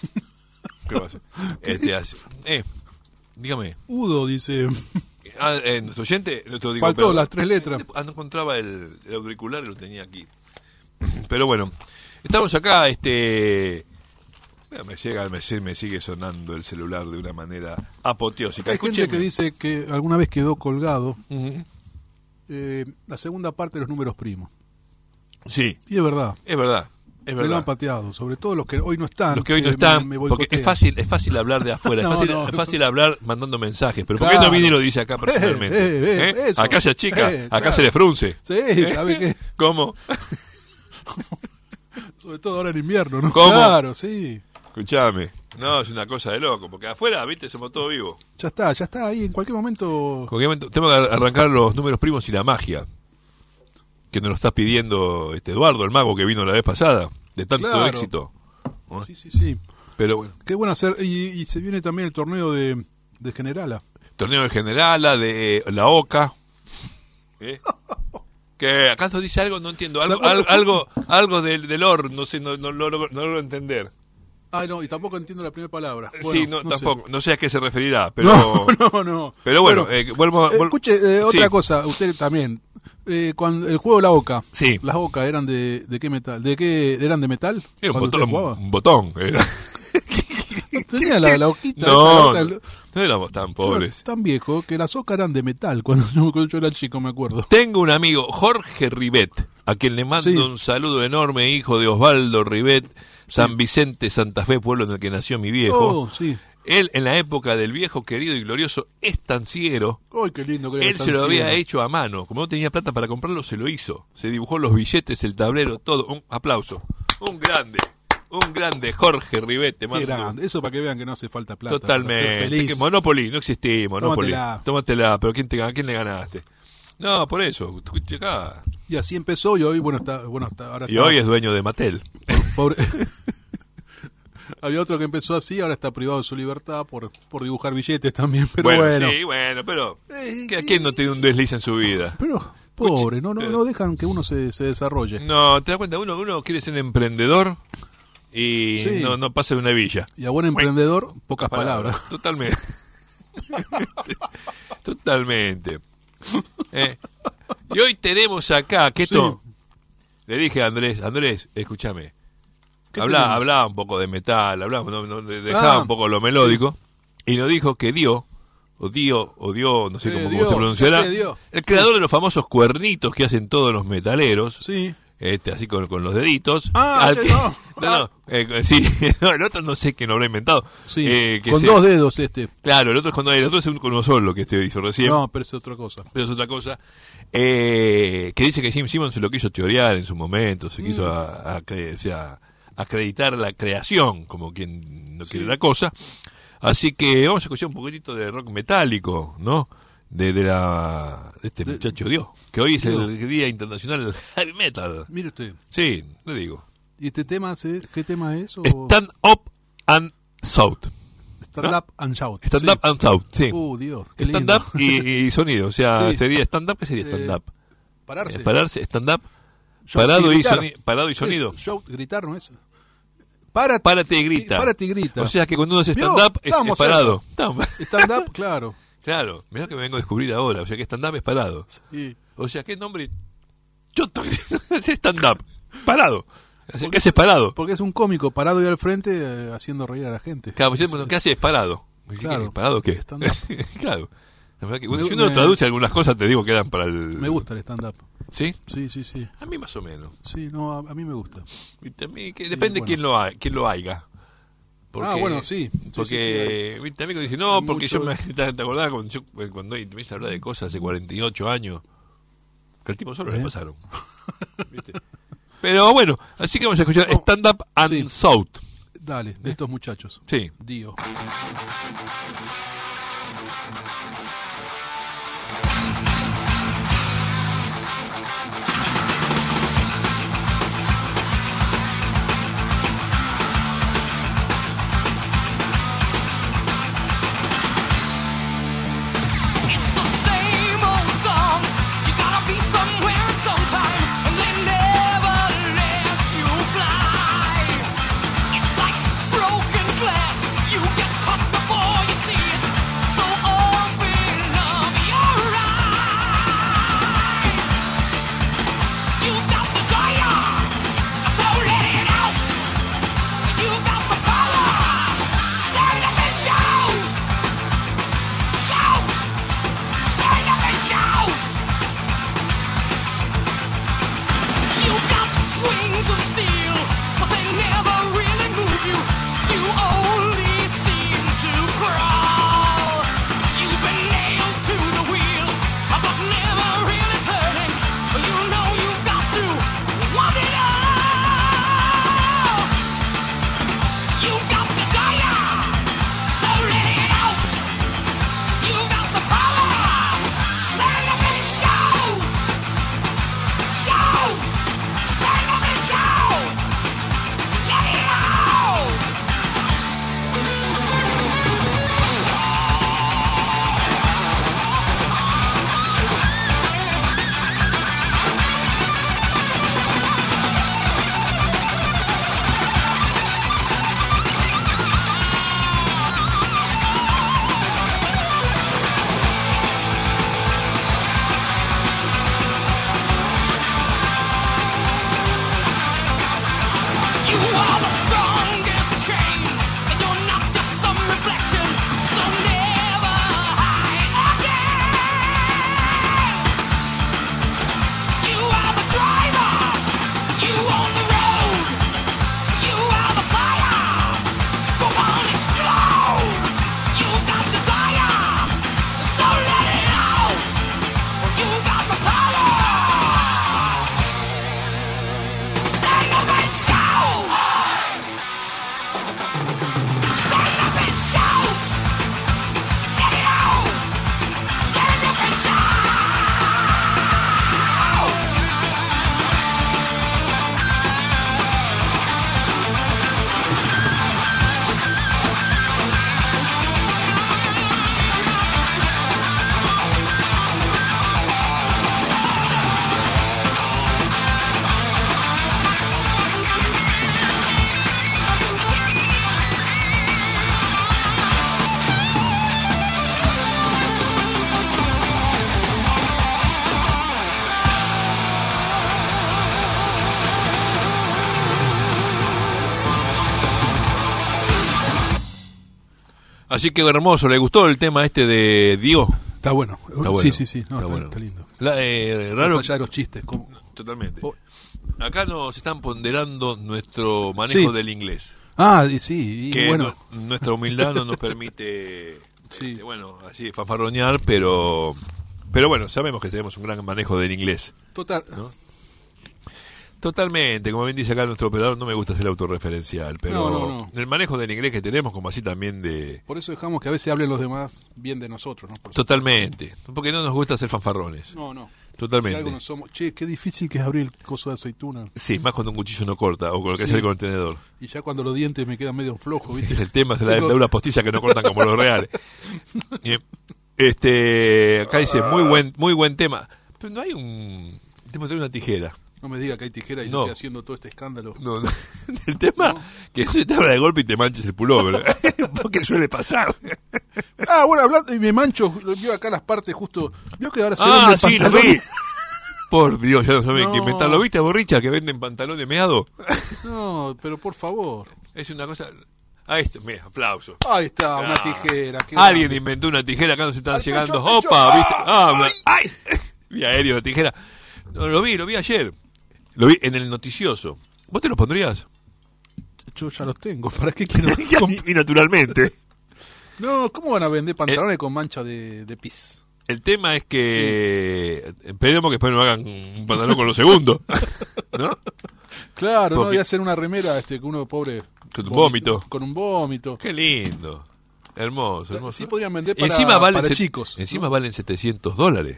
¿Qué pasa? Este hace. Eh, dígame. Udo dice. Ah, eh, nuestro oyente. Nuestro, digo, faltó perdón, las tres letras. Ah, no encontraba el, el auricular y lo tenía aquí. Pero bueno, estamos acá, este. Me llega, me, me sigue sonando el celular de una manera apoteósica. Hay Escúcheme. gente que dice que alguna vez quedó colgado uh-huh. eh, la segunda parte de los números primos. Sí. Y es verdad. Es verdad. Es verdad. Me lo han pateado, sobre todo los que hoy no están. Los que hoy no están, me, me porque es fácil, es fácil hablar de afuera, no, es, fácil, no, es fácil hablar mandando mensajes, pero claro. ¿por qué no viene y lo dice acá personalmente? Eh, eh, eh, ¿Eh? Acá se achica, eh, acá claro. se le frunce. Sí, ¿Eh? ¿sabe qué? ¿Cómo? Sobre todo ahora en invierno, ¿no? ¿Cómo? Claro, sí. Escuchame, no, es una cosa de loco, porque afuera, viste, somos todos vivos. Ya está, ya está ahí, en cualquier momento... En cualquier momento tengo que arrancar los números primos y la magia, que nos lo está pidiendo este Eduardo, el mago que vino la vez pasada, de tanto claro. éxito. ¿No? Sí, sí, sí. Pero bueno. Qué bueno hacer, y, y se viene también el torneo de, de Generala. Torneo de Generala, de la Oca. ¿Eh? Que acá nos dice algo, no entiendo, algo algo, algo, algo del, del or, no sé, no, no, no, no, no lo entiender. Ah, no, y tampoco entiendo la primera palabra. Bueno, sí, no, no tampoco, sé. no sé a qué se referirá, pero... No, no, no. Pero bueno, bueno eh, vuelvo... Eh, escuche, eh, otra sí. cosa, usted también. Eh, cuando el juego de la Oca, sí. ¿las Oca eran de, de qué metal? ¿De qué eran de metal? Era un botón, un botón, era. Tenía la, la Oquita. No, esa, no, no éramos tan pobres. Tan viejo que las Oca eran de metal cuando yo, cuando yo era chico, me acuerdo. Tengo un amigo, Jorge Ribet, a quien le mando sí. un saludo enorme, hijo de Osvaldo Ribet, San sí. Vicente, Santa Fe, pueblo en el que nació mi viejo. Oh, sí. Él, en la época del viejo, querido y glorioso estanciero, ¡ay, qué lindo que era él se lo había hecho a mano. Como no tenía plata para comprarlo, se lo hizo. Se dibujó los billetes, el tablero, todo. Un aplauso. Un grande. Un grande Jorge Ribet. Te mando. Grande. Eso para que vean que no hace falta plata. Totalmente. Que Monopoly, no existía Monopoly. Tómatela. Tómatela, pero ¿quién te, ¿a quién le ganaste? No, por eso. Acá. Y así empezó y hoy, bueno, está, bueno está, ahora y está, hoy es dueño de Mattel. Pobre... Había otro que empezó así, ahora está privado de su libertad por, por dibujar billetes también, pero bueno. bueno. Sí, bueno, pero ¿a quién no tiene un desliz en su vida? Pero, pobre, no, no, no dejan que uno se, se desarrolle. No, te das cuenta, uno, uno quiere ser emprendedor y sí. no, no pasa de una villa. Y a buen emprendedor, bueno, pocas palabras. palabras. Totalmente. Totalmente. Eh, y hoy tenemos acá, que esto, sí. le dije a Andrés, Andrés, escúchame. Hablaba, hablaba un poco de metal, hablaba, no, no, dejaba ah, un poco lo melódico, sí. y nos dijo que Dio, o Dio, o Dio, no sé eh, cómo, Dio, cómo se pronunciará, el creador sí. de los famosos cuernitos que hacen todos los metaleros, sí. este así con, con los deditos. Ah, al que, no. no, no eh, sí, no, el otro no sé quién lo habrá inventado. Sí, eh, que con se, dos dedos este. Claro, el otro es con el otro es un, con uno solo que este hizo recién. No, pero es otra cosa. Pero es otra cosa. Eh, que dice que Jim Simmons se lo quiso teorear en su momento, se mm. quiso a, a, o sea, acreditar la creación, como quien no quiere sí. la cosa. Así que vamos a escuchar un poquitito de rock metálico, ¿no? De, de, la, de este de, muchacho Dios, que hoy es Dios. El Día Internacional del Heavy Metal. Mire usted. Sí, le digo. ¿Y este tema, qué tema es? O... Stand Up and Shout. Stand ¿no? Up and Shout. Stand sí. Up and Shout, sí. Uh, Dios, qué stand lindo. Up y, y sonido, o sea, sí. sería stand up, ¿qué sería stand up? Eh, pararse. Eh, pararse, stand up, parado y, y sonido, parado y sonido. Sí, shout, gritar, ¿no es? Párate, párate y grita. Párate y grita. O sea que cuando uno hace stand-up es, es parado. Stand-up, claro. Claro, mirá que me vengo a descubrir ahora. O sea que stand-up es parado. Sí. O sea, ¿qué nombre? Yo hace stand-up. Parado. Porque, ¿qué haces parado? Porque es un cómico parado y al frente eh, haciendo reír a la gente. Claro, pues, bueno, ¿qué haces parado? Claro. ¿Parado qué? Stand-up. Claro. La verdad que, bueno, me, si uno me, traduce algunas cosas, te digo que eran para el... Me gusta el stand-up. ¿Sí? Sí, sí, sí. A mí más o menos. Sí, no, a, a mí me gusta. A mí, que, depende sí, bueno. quién lo ha, quién lo haiga. Porque, ah, bueno, sí. Porque, sí, sí, sí, mi amigo dice, no, porque mucho... yo me... ¿Te acordás cuando, yo, cuando me hice hablar de cosas hace cuarenta y ocho años? Que al tipo solo ¿Eh? le pasaron. ¿Viste? Pero bueno, así que vamos a escuchar no. Stand Up and sí. Shout. Dale, de estos muchachos. Sí. Dio. Before you see it, so open up your eyes. Así que hermoso, ¿le gustó el tema este de Dios? Está bueno. Está bueno. Sí, sí, sí, no, está, está, bueno. está lindo. La, eh, raro. Más allá de los chistes. ¿Cómo? Totalmente. Oh. Acá nos están ponderando nuestro manejo Sí. del inglés. Ah, y sí, y Que bueno. nu- nuestra humildad no nos permite, Sí. este, bueno, así fanfarronear, pero, pero bueno, sabemos que tenemos un gran manejo del inglés. Total. ¿No? Totalmente, como bien dice acá nuestro operador, no me gusta ser autorreferencial, pero No, no, no. el manejo del inglés que tenemos, como así también de... Por eso dejamos que a veces hablen los demás bien de nosotros, ¿no? Por Totalmente, porque no nos gusta ser fanfarrones. No, no. Totalmente. Si algo no somos, che, qué difícil que es abrir el coso de aceituna. Sí, más cuando un cuchillo no corta, o con lo que Sí. es el contenedor. Y ya cuando los dientes me quedan medio flojos, ¿viste? El tema es la Tengo- dentadura postiza que no cortan como los reales. Bien. Este, acá dice, muy buen, muy buen tema. Pero no hay un... Tenemos que tener una tijera. No me diga que hay tijera y No. yo estoy haciendo todo este escándalo. No, no. El tema No. que no se te abra de golpe y te manches el pullover. Porque suele pasar. Ah, bueno, hablando, y me mancho, vio acá las partes justo. Vio que ahora se vende Ah, el sí, lo pantalón. vi. Por Dios, ya no saben No. qué inventar. ¿Lo viste a Borricha que venden pantalones meados? No, pero por favor. Es una cosa... Ahí está, mira, aplauso. Ahí está, una Ah. tijera. qué Alguien grande. inventó una tijera, acá nos están Al llegando. pecho, al pecho. ¡Opa! ¿Viste? ¡Ah! ¡Ah! una- ¡Ay! Vi aéreo la tijera. No, lo vi, lo vi ayer. Lo vi en el noticioso. ¿Vos te los pondrías? Yo ya los tengo. ¿Para qué quiero? y, y naturalmente. No, ¿cómo van a vender pantalones con mancha de, de pis? El tema es que esperemos que después no hagan un pantalón con los segundos. ¿No? Claro, Porque- no voy a hacer una remera este, que uno pobre. Con un vómito. Con un vómito. Qué lindo. Hermoso, hermoso. Sí podrían vender para, encima valen para set- chicos. Encima ¿no? valen setecientos dólares.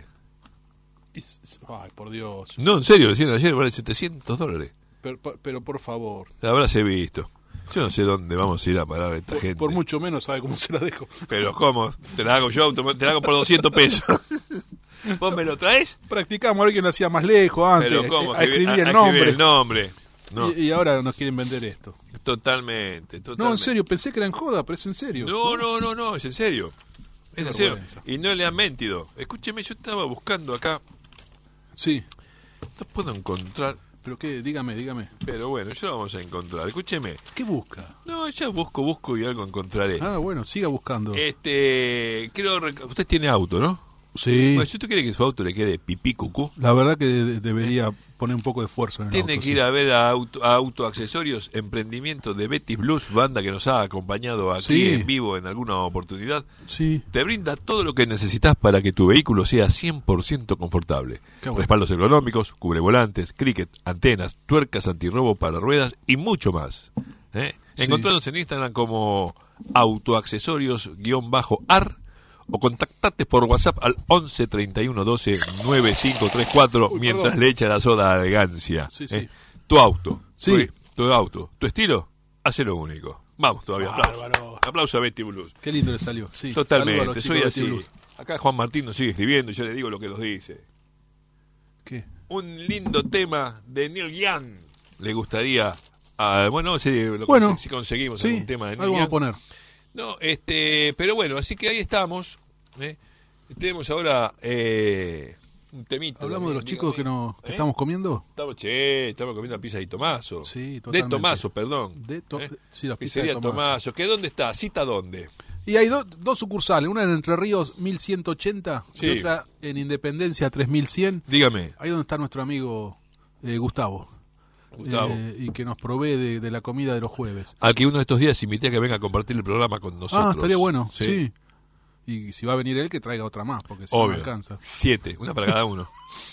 Y- Ay, por Dios. No, en serio, lo decían ayer, valen setecientos dólares. Pero, pero por favor. La habráse visto. Yo no sé dónde vamos a ir a parar a esta Por, gente. por mucho menos sabe cómo se la dejo. Pero ¿cómo? Te la hago yo, automa- te la hago por doscientos pesos. ¿Vos me lo traes? Practicamos a ver quién lo hacía más lejos antes. Pero ¿cómo? A escribir a- a el escribir nombre. el nombre. No, Y, y ahora nos quieren vender esto. totalmente, totalmente. No, en serio, pensé que era en joda, pero es en serio. No, no, no, no, es en serio. Es Qué en serio. vergüenza. Y no le han mentido. Escúcheme, yo estaba buscando acá. Sí, No puedo encontrar. pero qué, dígame, dígame. Pero bueno, ya lo vamos a encontrar. Escúcheme. ¿Qué busca? No, ya busco, busco y algo encontraré. Ah, bueno, siga buscando. Este, quiero. rec- Usted tiene auto, ¿no? Sí, Bueno, si usted quiere que su auto le quede pipí cucú, la verdad que de- debería poner un poco de esfuerzo en el tiene auto, que sí. ir a ver a, auto, a Autoaccesorios, emprendimiento de Betty Blues, banda que nos ha acompañado aquí Sí. en vivo en alguna oportunidad. Sí, Te brinda todo lo que necesitas para que tu vehículo sea cien por ciento confortable. Qué bueno. Respaldos ergonómicos, cubrevolantes, cricket, antenas, tuercas antirrobo para ruedas y mucho más. ¿Eh? Sí. Encontranos en Instagram como autoaccesorios-ar o contactate por WhatsApp al once treinta y uno doce noventa y cinco treinta y cuatro Uy, mientras perdón. le echa la soda a elegancia. Sí, sí. ¿Eh? Tu auto. Sí. Tu, tu auto. Tu estilo. Hace lo único. Vamos todavía. Aplauso. Bárbaro. Aplauso a Betty Blues. qué lindo le salió. Sí, saludo a los Totalmente, chicos soy de así. T-Blues. Acá Juan Martín nos sigue escribiendo y yo le digo lo que nos dice. ¿Qué? Un lindo tema de Neil Young. Le gustaría. A, bueno, si, lo Bueno, conse- si conseguimos Sí, algún tema de Neil algo vamos a Young. poner. No, este, pero bueno, así que ahí estamos. ¿eh? Tenemos ahora eh, un temita. Hablamos de los también, chicos que, dígame. nos, que ¿Eh? estamos comiendo. Estamos, che, estamos comiendo pizza de Tomaso. Sí, De totalmente. Tomaso, perdón. De to- ¿eh? sí, la pizza de Pizzería Tomaso. Tomaso. ¿Que dónde está? ¿Cita dónde? Y hay do- dos sucursales, una en Entre Ríos mil ciento ochenta Sí. y otra en Independencia tres mil cien. Dígame, Ahí donde está nuestro amigo eh, Gustavo. Gustavo. Eh, y que nos provee de, de la comida de los jueves. Al que uno de estos días invité a que venga a compartir el programa con nosotros. Ah, estaría bueno, sí. Y si va a venir él, que traiga otra más, porque si no, no Obvio. alcanza. Siete, una para cada uno.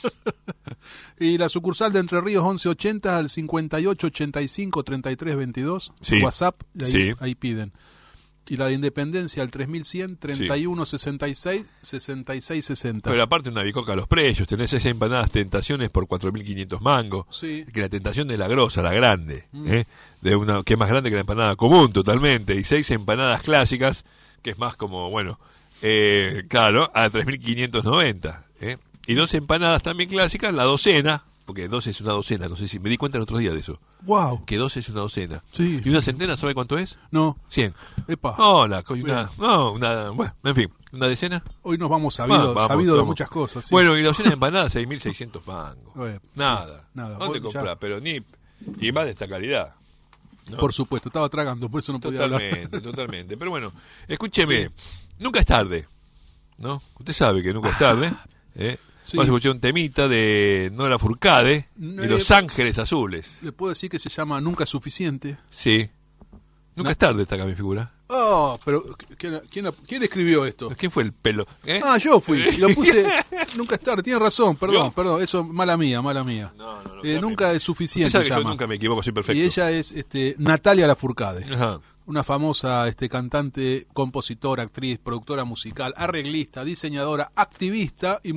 Y la sucursal de Entre Ríos once ochenta al cincuenta y ocho ochenta y cinco treinta y tres veintidós. Sí. WhatsApp, y ahí, Sí. ahí piden. Y la de Independencia al tres mil cien treinta y uno sesenta y seis sesenta y seis sesenta. Pero aparte una bicoca a los precios, tenés esas empanadas tentaciones por cuatro mil quinientos mangos. Sí. Que la tentación de la grosa, la grande, Mm. ¿eh? de una que es más grande que la empanada común totalmente. Y seis empanadas clásicas, que es más como, bueno, eh, claro, a tres mil quinientos noventa. ¿eh? Y dos empanadas también clásicas, la docena, porque dos es una docena, no sé si me di cuenta el otro día de eso, ¡Wow! que dos es una docena. Sí. ¿Y una centena sabe cuánto es? No, cien. epa. No, la, co- una, no, una, bueno, en fin, ¿una decena? Hoy nos vamos sabido, Ah, vamos, sabido de vamos. muchas cosas. sí. Bueno, y la docena de empanadas, seis mil seiscientos mangos. Eh, Nada. sí, nada. ¿Dónde Vos ya- comprar? Pero ni... Y más de esta calidad. ¿no? Por supuesto, estaba tragando, por eso no podía totalmente, hablar. Totalmente, totalmente. Pero bueno, escúcheme, Sí. nunca es tarde, ¿no? Usted sabe que nunca es tarde, ¿eh? Sí. Vamos a escuchar un temita de Nora Furcade No, y Los eh, Ángeles Azules. Le puedo decir que se llama Nunca es Suficiente. Sí. Nunca No. es tarde, está acá mi figura. Oh, pero ¿quién, quién, quién escribió esto? ¿Quién fue el pelo? ¿Eh? Ah, yo fui. Lo puse. Nunca es tarde, tiene razón, perdón, ¿Yo? perdón. Eso, mala mía, mala mía. No, no, no, Eh, sabe. nunca es Usted suficiente. sabe que se yo llama. nunca me equivoco, soy perfecto. Y ella es este, Natalia Lafourcade. Ajá. Una famosa este, cantante, compositora, actriz, productora musical, arreglista, diseñadora, activista y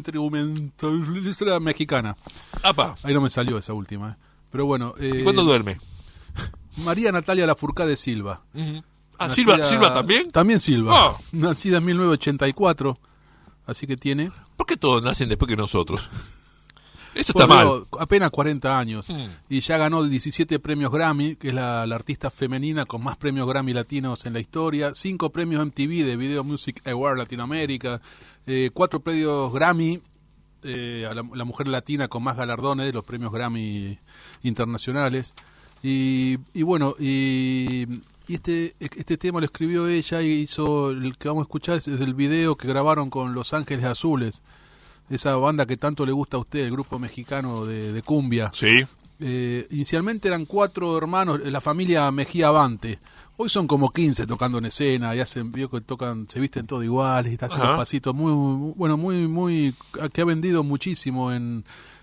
multiinstrumentalista mexicana. Apa. Ahí no me salió esa última. ¿eh? Pero bueno. Eh, ¿Y cuándo duerme? María Natalia Lafourcade Silva. Uh-huh. Ah, Nacida- ¿Silva, ¿Silva también? También Silva. Oh. Nacida en mil novecientos ochenta y cuatro. Así que tiene. ¿Por qué todos nacen después que nosotros? Eso está Por mal. Dios, apenas cuarenta años. Mm. Y ya ganó diecisiete premios Grammy, que es la, la artista femenina con más premios Grammy latinos en la historia. cinco premios M T V de Video Music Award Latinoamérica. Eh, cuatro premios Grammy. Eh, a la, la mujer latina con más galardones de los premios Grammy internacionales. Y, y bueno, y, y este, este tema lo escribió ella y hizo el que vamos a escuchar es del video que grabaron con Los Ángeles Azules. Esa banda que tanto le gusta a usted, el grupo mexicano de, de cumbia. Sí. Eh, inicialmente eran cuatro hermanos, la familia Mejía Avante. Hoy son como quince tocando en escena, y hacen, vio que tocan, se visten todo iguales y hacen Ajá. los pasitos muy, muy, bueno, muy, muy, que ha vendido muchísimo en,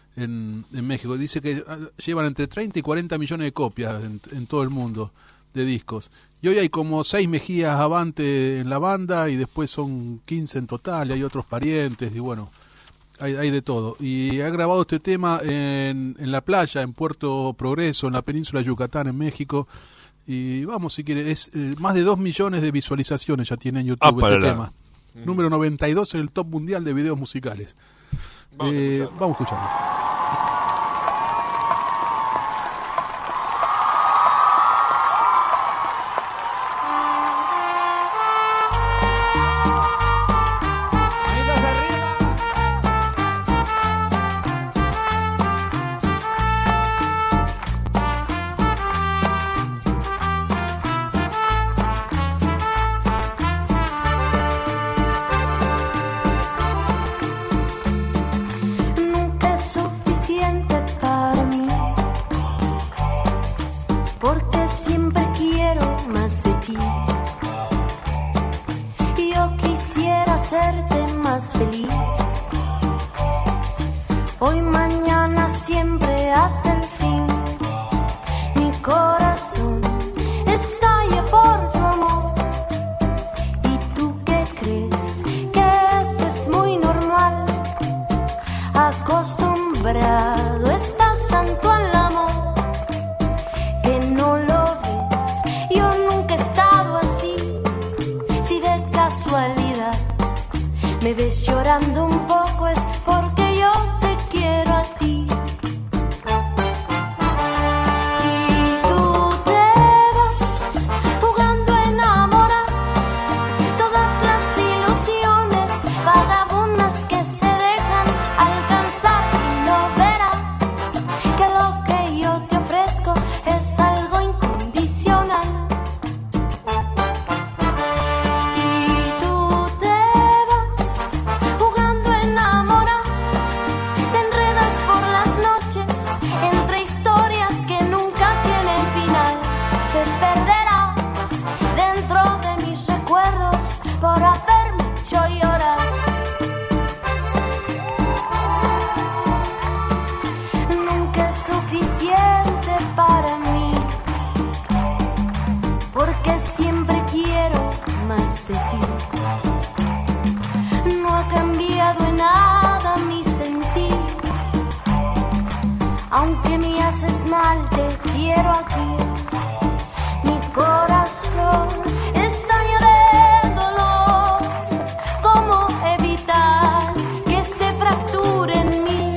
en, en México. Dice que ah, llevan entre treinta y cuarenta millones de copias en, en todo el mundo de discos. Y hoy hay como seis Mejías Avante en la banda y después son quince en total, y hay otros parientes y bueno. Hay, hay de todo. Y ha grabado este tema en, en la playa, en Puerto Progreso, en la península de Yucatán, en México. Y vamos, si quiere, es eh, más de dos millones de visualizaciones ya tiene en YouTube Ah, este para la- tema. Número noventa y dos en el top mundial de videos musicales. Vamos a Eh, escucharlo. vamos a escucharlo. Nunca es suficiente para mí, porque siempre quiero más de ti. Yo quisiera hacerte más feliz. Hoy, mañana, siempre hasta el fin. Mi corazón estalla por tu amor. ¿Y tú qué crees? Que eso es muy normal. Acostumbrado estás tanto al amor que no lo ves. Yo nunca he estado así. Si de casualidad me ves llorando un poco es porque yo te quiero a ti. Y tú te vas jugando a enamorar todas las ilusiones vagabundas que se dejan alcanzar, y no verás que lo que yo te ofrezco es algo incondicional. Y tú te vas jugando a enamorar, te enredas por las noches entre historias que nunca tienen final. Te perderás dentro de mis recuerdos por haberme hecho llorar. Nunca es suficiente para mí, porque siempre quiero más de ti. No ha cambiado en nada mi sentir, aunque me haces mal, te quiero aquí. Mi corazón estalla de dolor. ¿Cómo evitar que se fracture en mí?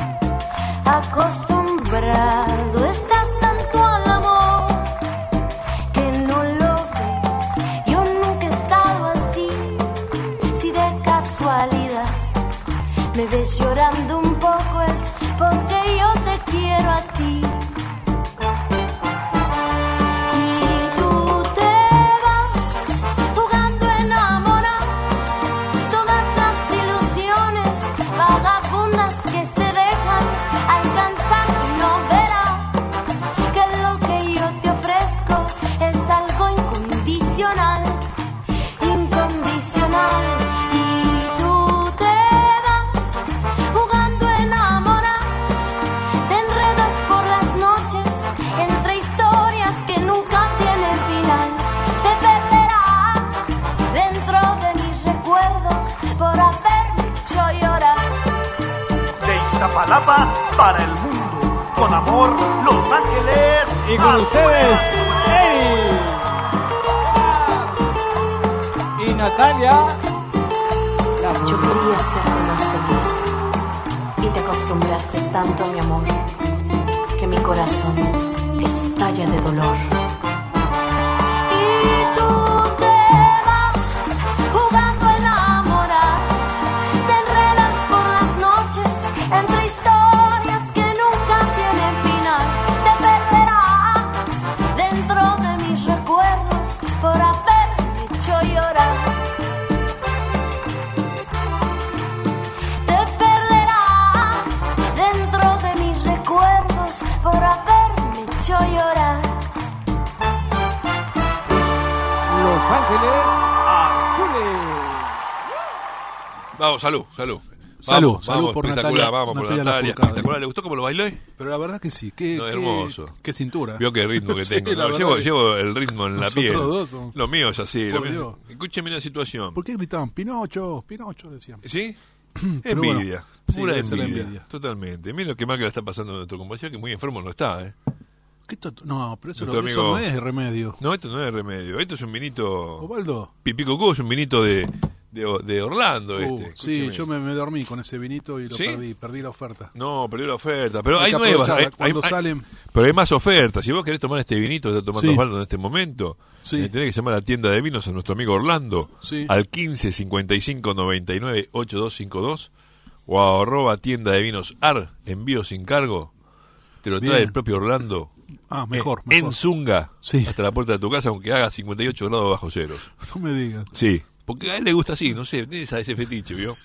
Acostumbrado estás tanto al amor que no lo ves. Yo nunca he estado así. Si de casualidad me ves llorando un poco es porque yo te quiero a ti. Iztapalapa para el mundo. Con amor, Los Ángeles. Y con ustedes, Eri. Y Natalia. Yo quería serte más feliz y te acostumbraste tanto a mi amor que mi corazón estalla de dolor. Y tú te vas jugando a enamorar, te enredas por las noches entre historias que nunca tienen final. Te perderás dentro de mis recuerdos por haberme hecho llorar. Por haberme hecho llorar. Los Ángeles Azules. Vamos, salud, salud. Salud, vamos, salud vamos, por espectacular, Natalia, vamos por Natalia Natalia. Lafourcade. Espectacular, ¿le gustó cómo lo bailó? Pero la verdad que sí, qué, No, qué- hermoso. qué cintura. Vio qué ritmo que Sí, tengo. la ¿no? verdad Llevo, que- llevo el ritmo en la Nosotros piel. dos somos- Lo mío es así. Lo Por mío. Dios. Escúcheme una situación. ¿Por qué gritaban Pinocho, Pinocho decían? ¿Sí? Pero bueno, Envidia. sí, Pura debe ser envidia. envidia. Totalmente. Mira lo que mal que le está pasando a nuestro compañero, que muy enfermo no está, ¿eh? ¿Qué to- no, pero eso, Nuestro no, eso amigo- no es remedio. No, esto no es remedio. Esto es un vinito. Osvaldo. Pipí Cucú es un vinito de, de, de Orlando. Uh, este. sí, Escúcheme. yo me, me dormí con ese vinito y lo ¿Sí? perdí, perdí la oferta. No, perdió la oferta. Pero Hay hay, que nuevas. aprovecharla. Hay, hay- Cuando hay- salen- pero hay más ofertas. Si vos querés tomar este vinito que está tomando Sí. Osvaldo en este momento, Sí. eh, tenés que llamar a la tienda de vinos a nuestro amigo Orlando Sí. al quince cincuenta y cinco noventa y nueve ochenta y dos cincuenta y dos o a arroba tienda de vinos ar, envío sin cargo. Te lo trae Bien. el propio Orlando. Ah, mejor, en, mejor. en Zunga, Sí. hasta la puerta de tu casa, aunque haga cincuenta y ocho grados bajo ceros. No me digas. Sí, porque a él le gusta así, no sé, tiene esa- ese fetiche, ¿vio?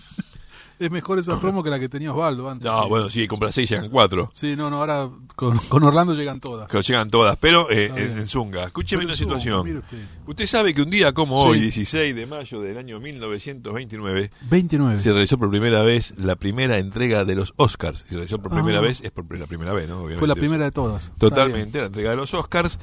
Es mejor esa promo que la que tenía Osvaldo antes. No, bueno, sí, compra seis, llegan cuatro. Sí, no, no, ahora con, con Orlando llegan todas. Que llegan todas, pero eh, Está en, bien. en Zunga. Escúcheme Pero una en Zunga, situación. mire usted. Usted sabe que un día como Sí. hoy, dieciséis de mayo del año mil novecientos veintinueve, veintinueve. se realizó por primera vez la primera entrega de los Oscars. Se realizó por primera Ah. vez, es por la primera vez, ¿no? Obviamente. Fue la primera de todas. Totalmente, la entrega de los Oscars.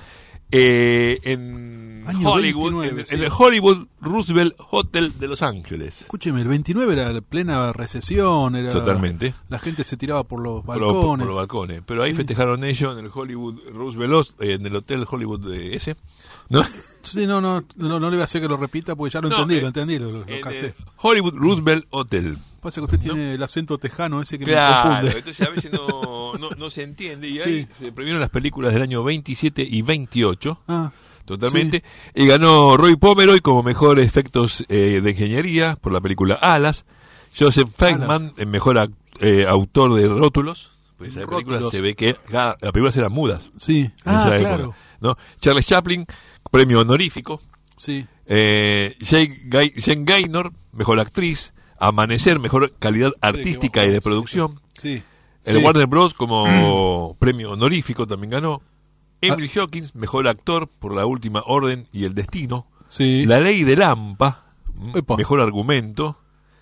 Eh, en Año Hollywood, veintinueve, en, sí. en el Hollywood Roosevelt Hotel de Los Ángeles. Escúcheme, el veintinueve era la plena recesión. Era, Totalmente. La gente se tiraba por los Por, lo- balcones. por los balcones. Pero ahí Sí. festejaron ellos en el Hollywood Roosevelt, eh, en el Hotel Hollywood de ese. ¿No? Sí, no, no, no, no le voy a hacer que lo repita porque ya lo No, entendí, eh, lo entendí, lo, lo En casé. el Hollywood Roosevelt Hotel. Pasa que usted tiene el acento tejano ese que Claro, me confunde. entonces a veces no, no, no se entiende. Y Sí. ahí se premiaron las películas del año veintisiete y veintiocho. Ah, Totalmente. Y ganó Roy Pomeroy como mejor efectos eh, de ingeniería por la película Alas. Joseph Feynman, en mejor ac- eh, autor de rótulos. Pues esa película Rótulos. se ve que cada- las películas eran mudas. sí. en Ah, esa época, claro. ¿no? Charles Chaplin, premio honorífico. Sí. Eh, Jane Gay- Jane Gaynor, mejor actriz. Amanecer, mejor calidad artística y de producción. Sí. El Sí. Warner Bros. Como premio honorífico también ganó. Emily Hawkins, mejor actor por La Última Orden y El Destino. Sí. La Ley de Lampa, m- Epa. mejor argumento.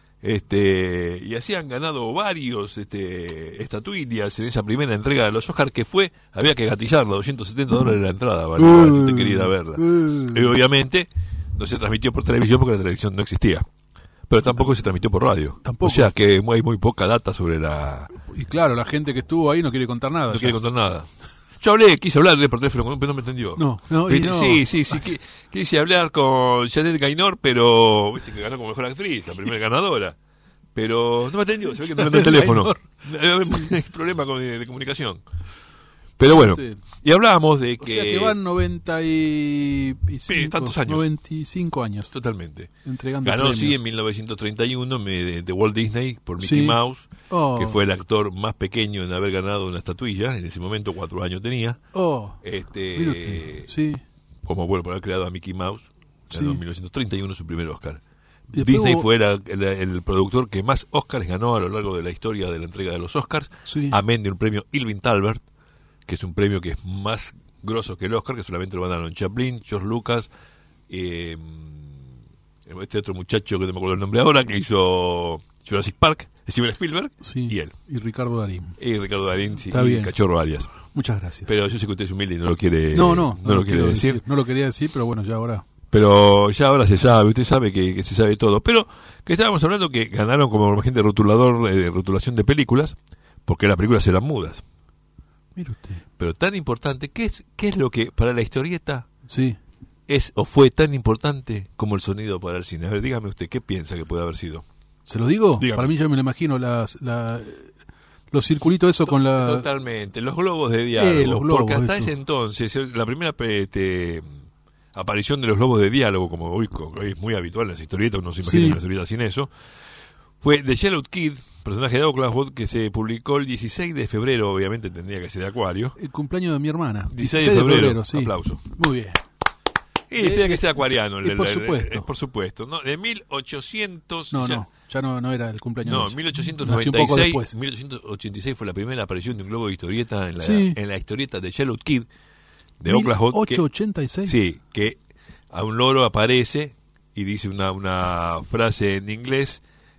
Este, y así han ganado varios este, estatuillas en esa primera entrega de los Oscars, que fue, había que gatillarla, doscientos setenta dólares la entrada, ¿vale? Uh, si usted quería ir a verla. uh. Y obviamente no se transmitió por televisión porque la televisión no existía. Pero tampoco se transmitió por radio. Tampoco. O sea que hay muy poca data sobre la... Y claro, la gente que estuvo ahí no quiere contar nada. No ya. quiere contar nada. Yo hablé, quise hablarle por teléfono, pero no me entendió. No, no, y Viste, no. Sí, sí, sí. qui- Quise hablar con Janet Gaynor, pero viste que ganó como mejor actriz, la primera ganadora. Pero no me atendió, se ve que no me el teléfono. Hay problema con, de, de comunicación. Pero bueno, Sí. y hablábamos de O que... sea que van noventa y cinco, tantos años. noventa y cinco años Totalmente. entregando Ganó, premios. sí, en mil novecientos treinta y uno me, de, de Walt Disney por Mickey Sí. Mouse, Oh. que fue el actor más pequeño en haber ganado una estatuilla. En ese momento, cuatro años tenía. Oh, mire Este, usted. Sí. como bueno, por haber creado a Mickey Mouse, ganó Sí. en mil novecientos treinta y uno su primer Oscar. Y después Disney hubo- fue la- el, el productor que más Oscars ganó a lo largo de la historia de la entrega de los Oscars, Sí. amén de un premio Irving Talbert, que es un premio que es más grosso que el Oscar, que solamente lo ganaron Chaplin, George Lucas, eh, este otro muchacho que no me acuerdo el nombre ahora, que hizo Jurassic Park, Steven Spielberg, Sí. y él. Y Ricardo Darín. Y Ricardo Darín, sí, Está y bien. Cachorro Arias. Muchas gracias. Pero yo sé que usted es humilde y no lo quiere, no, no, no, lo quiere quiero decir. No lo quería decir, pero bueno, ya ahora. Pero ya ahora se sabe, usted sabe que, que se sabe todo. Pero que estábamos hablando que ganaron como gente rotulador, eh, rotulación de películas, porque las películas eran mudas. Mire usted. Pero tan importante, ¿qué es, qué es lo que para la historieta sí. es o fue tan importante como el sonido para el cine? A ver, dígame usted, ¿qué piensa que puede haber sido? ¿Se lo digo? Dígame. Para mí yo me lo imagino, las, la, los circulitos eso con la... Totalmente, los globos de diálogo. Eh, los globos, porque hasta eso. ese entonces, la primera este, aparición de los globos de diálogo, como hoy, hoy es muy habitual en las historietas, uno se imagina Sí. en las historietas sin eso, fue The Yellow Kid, personaje de Douglas Wood, que se publicó el dieciséis de febrero, obviamente tendría que ser de Acuario. El cumpleaños de mi hermana. dieciséis de febrero, sí. aplauso. Muy bien. Y tenía que ser acuariano. Y el, por el, supuesto. el, por supuesto. ¿No? De mil ochocientos... No, ya, no, ya no, no era el cumpleaños. No, de ella. mil ochocientos Nació noventa un y poco seis, después. mil ochocientos ochenta y seis fue la primera aparición de un globo de historieta en la, Sí. en la historieta de Yellow Kid, de Douglas Wood. mil ochocientos ochenta y seis. Sí, que a un loro aparece y dice una, una frase en inglés,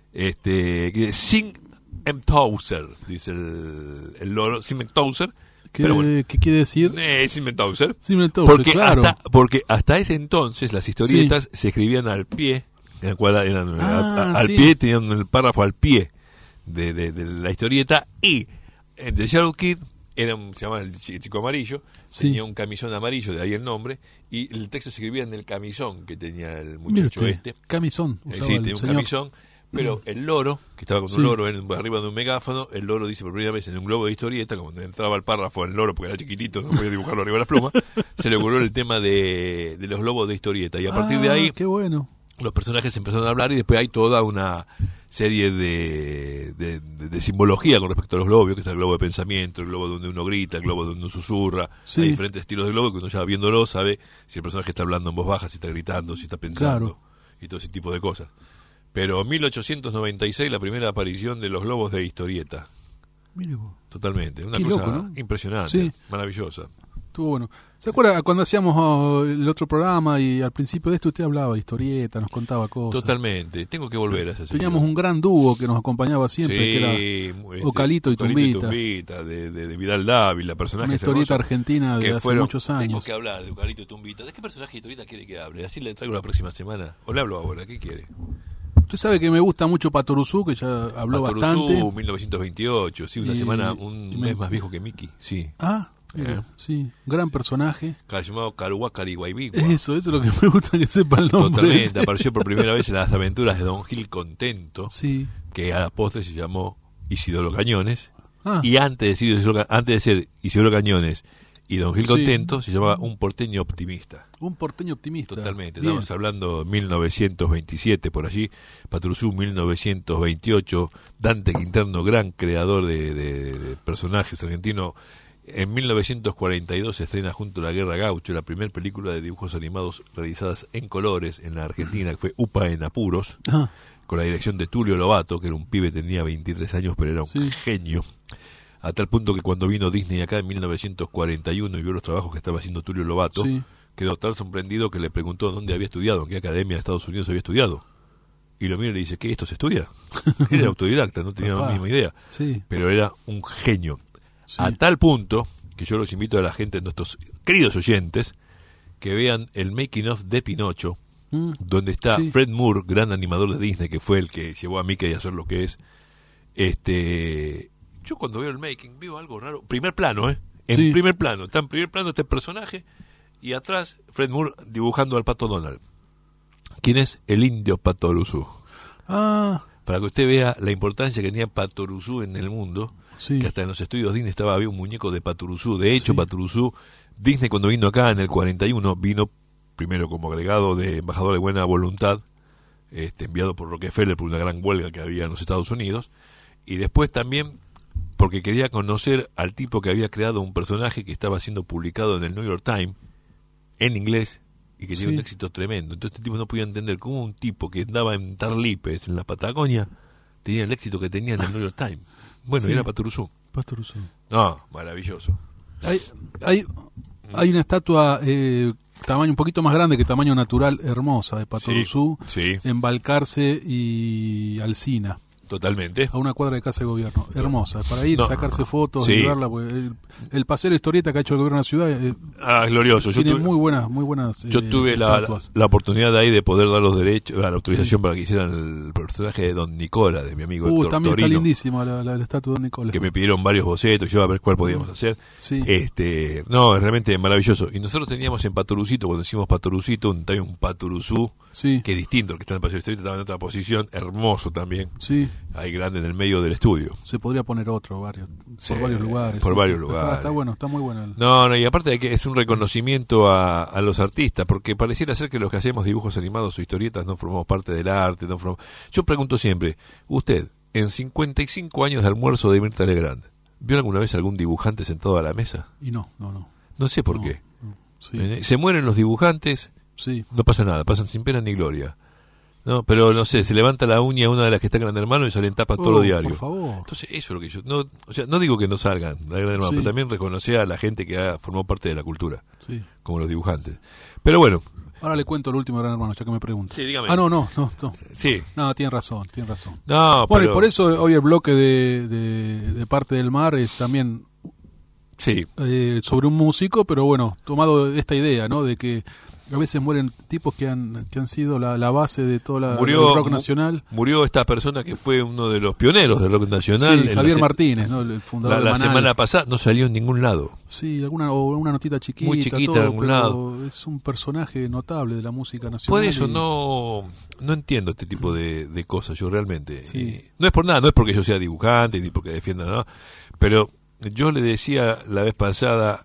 este, que dice, Sing em Towser, dice el, el loro, Sing em Towser. ¿Qué, Pero bueno, ¿Qué quiere decir? eh, Sing em Towser. Sing em Towser, Porque, claro. hasta, porque hasta ese entonces las historietas se escribían al pie, en el cual eran, Ah, a- al sí. pie, tenían el párrafo al pie de, de, de la historieta, y en The Shadow Kid era un, se llamaba el chi- chico amarillo, Sí. tenía un camisón amarillo, de ahí el nombre, y el texto se escribía en el camisón que tenía el Mire muchacho usted, este. Camisón. Eh, usaba sí, el tenía un señor. camisón, pero el loro, que estaba con Sí. un loro en- arriba de un megáfono, el loro dice por primera vez en un globo de historieta, como entraba el párrafo el loro, porque era chiquitito, no podía dibujarlo arriba de las plumas, se le ocurrió el tema de, de los globos de historieta, y a partir de Ah, ahí qué bueno. los personajes empezaron a hablar y después hay toda una serie de, de, de- de simbología con respecto a los globos, que está el globo de pensamiento, el globo donde uno grita, el globo donde uno susurra. Sí. Hay diferentes estilos de globo que uno ya viéndolo sabe si el personaje está hablando en voz baja, si está gritando, si está pensando, Claro. y todo ese tipo de cosas. Pero en mil ochocientos noventa y seis la primera aparición de los globos de historieta. Mire vos. Totalmente, una Qué cosa loco, ¿no? impresionante, Sí. maravillosa. Estuvo bueno. ¿Se acuerda cuando hacíamos oh, el otro programa y al principio de esto usted hablaba de historieta, nos contaba cosas? Totalmente, tengo que volver a ese Teníamos un gran dúo que nos acompañaba siempre, Sí, que era este, Ocalito y Tumbita. Tumbita, de, de, de Vidal Dávila, personajes Una historieta hermosos argentina de que hace fueron- muchos años. Tengo que hablar de Ocalito y Tumbita. ¿De qué personaje de historieta quiere que hable? Así le traigo la próxima semana. ¿O le hablo ahora? ¿Qué quiere? Usted sabe que me gusta mucho Patoruzú, que ya habló Patoruzú, bastante. mil novecientos veintiocho, sí, una Y- semana, y un me- mes más viejo que Mickey, sí. Ah, mire, Eh. sí, gran personaje. Ca- Llamado Caruá Cariguaybigua. Eso, eso es lo que me gusta que sepa el nombre. Totalmente, apareció por primera vez en las aventuras de Don Gil Contento, Sí. que a la postre se llamó Isidoro Cañones. Ah, Y antes de, ser Isidoro, Ca- antes de ser Isidoro Cañones y Don Gil Sí. Contento, se llamaba Un Porteño Optimista. un porteño optimista. Totalmente, Bien. estamos hablando de mil novecientos veintisiete por allí, Patrusú mil novecientos veintiocho, Dante Quinterno, gran creador de, de- de personajes argentino. En mil novecientos cuarenta y dos se estrena Junto a la Guerra Gaucho, la primera película de dibujos animados realizadas en colores en la Argentina, que fue Upa en Apuros, Ah, con la dirección de Tulio Lobato, que era un pibe, tenía veintitrés años, pero era un Sí. genio. A tal punto que cuando vino Disney acá en mil novecientos cuarenta y uno y vio los trabajos que estaba haciendo Tulio Lobato, sí. quedó tan sorprendido que le preguntó dónde había estudiado, en qué academia de Estados Unidos había estudiado. Y lo mira y le dice, ¿qué? ¿Esto se estudia? Era autodidacta, no tenía la Papá. misma idea. Sí. Pero era un genio. Sí. A tal punto que yo los invito a la gente, nuestros queridos oyentes, que vean el making of de Pinocho, Mm, donde está Sí. Fred Moore, gran animador de Disney, que fue el que llevó a Mickey a hacer lo que es. Este, yo cuando veo el making veo algo raro. Primer plano, ¿eh? En Sí. primer plano. Está en primer plano este personaje y atrás Fred Moore dibujando al Pato Donald. ¿Quién es? El indio Patoruzú. Ah, Para que usted vea la importancia que tenía Patoruzú en el mundo, sí. que hasta en los estudios Disney estaba había un muñeco de Patoruzú. De hecho, Sí. Patoruzú, Disney cuando vino acá en el cuarenta y uno, vino primero como agregado de embajador de buena voluntad, este, enviado por Rockefeller por una gran huelga que había en los Estados Unidos, y después también porque quería conocer al tipo que había creado un personaje que estaba siendo publicado en el New York Times en inglés y que tenía Sí. un éxito tremendo. Entonces este tipo no podía entender cómo un tipo que andaba en Tarlipes, en la Patagonia, tenía el éxito que tenía en el New York Times. Bueno, Sí. y era Patoruzú. Patoruzú. No, maravilloso. Hay, hay, hay una estatua eh, tamaño un poquito más grande que tamaño natural, hermosa, de Patoruzú, Sí, sí. en Balcarce y Alsina. Totalmente. A una cuadra de Casa de Gobierno. Hermosa. Para ir, no. sacarse fotos, sí. y verla. El, el paseo de historieta que ha hecho el gobierno de la ciudad. Eh, ah, es glorioso. Yo tiene tuve, muy buenas, muy buenas. Yo eh, tuve la, la, la oportunidad de ahí de poder dar los derechos, la autorización sí. para que hicieran el personaje de Don Nicola, de mi amigo uh, Héctor también Torino. Está lindísima la, la, la estatua de Don Nicola. Que me pidieron varios bocetos, yo a ver cuál podíamos hacer. Sí. Este, no, es realmente maravilloso. Y nosotros teníamos en Patorucito, cuando decimos Patorucito, un, también un Patoruzú, sí. que es distinto, el que está en el Paseo de Historieta, estaba en otra posición, hermoso también. Sí. Ahí grande en el medio del estudio. Se podría poner otro, varios, sí, por varios lugares. Por sí, varios sí. lugares. Está, está bueno, está muy bueno. El... No, no, y aparte de que es un reconocimiento a, a los artistas, porque pareciera ser que los que hacemos dibujos animados o historietas no formamos parte del arte. No formamos... Yo pregunto siempre, usted, en cincuenta y cinco años de almuerzo de Mirta Legrand, ¿vio alguna vez algún dibujante sentado a la mesa? Y no, no, no. No sé por no, qué. No, sí. Se mueren los dibujantes, sí. no pasa nada, pasan sin pena ni gloria. No, pero no sé, se levanta la uña una de las que está en Gran Hermano y salen tapas oh, todos los diarios. Por favor. Entonces, eso es lo que yo... No, o sea, no digo que no salgan la Gran Hermano, sí. pero también reconocer a la gente que ha formado parte de la cultura, sí. como los dibujantes. Pero bueno... Ahora le cuento el último Gran Hermano, ya que me pregunta. Sí, dígame. Ah, no, no, no. No, sí. no tiene razón, tiene razón. No, bueno, pero... y por eso hoy el bloque de, de, de Parte del Mar es también... Sí. Eh, sobre un músico, pero bueno, tomado esta idea, ¿no? De que a veces mueren tipos que han que han sido la, la base de todo la, murió, el rock nacional. Murió esta persona que fue uno de los pioneros del rock nacional. Sí, Javier la, Martínez, ¿no? El fundador la, de la semana pasada no salió en ningún lado. Sí, alguna o una notita chiquita, muy chiquita todo, en algún pero lado. Es un personaje notable de la música nacional. Por eso y... no no entiendo este tipo de, de cosas, yo realmente. Sí. Y no es por nada, no es porque yo sea dibujante ni porque defienda nada, pero yo le decía la vez pasada,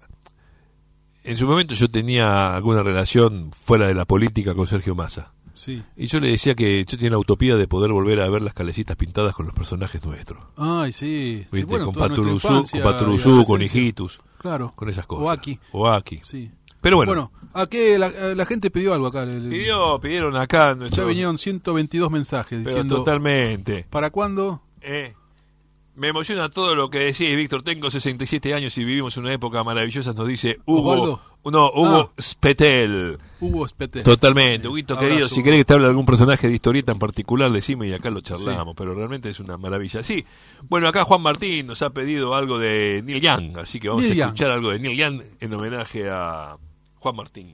en su momento yo tenía alguna relación fuera de la política con Sergio Massa. Sí. Y yo le decía que yo tenía la utopía de poder volver a ver las calecitas pintadas con los personajes nuestros. Ay, sí. sí bueno, con Patoruzú, infancia, con, Patoruzú, con Hijitus. Claro. Con esas cosas. O aquí. O aquí. Sí. Pero bueno. Bueno, ¿a qué la, la gente pidió algo acá? El, pidió, pidieron acá. Nuestro... Ya vinieron ciento veintidós mensajes Pero diciendo... totalmente. ¿Para cuándo? Eh... Me emociona todo lo que decís, Víctor. Tengo sesenta y siete años y vivimos una época maravillosa, nos dice Hugo. ¿Osvaldo? No, Hugo ah, Spetel. Hugo Spetel. Totalmente. Huguito Abrazo, querido, si Hugo. querés que te hable de algún personaje de historieta en particular, decime y acá lo charlamos. Sí. Pero realmente es una maravilla. Sí, bueno, acá Juan Martín nos ha pedido algo de Neil Young, así que vamos Neil a escuchar Young. algo de Neil Young en homenaje a Juan Martín.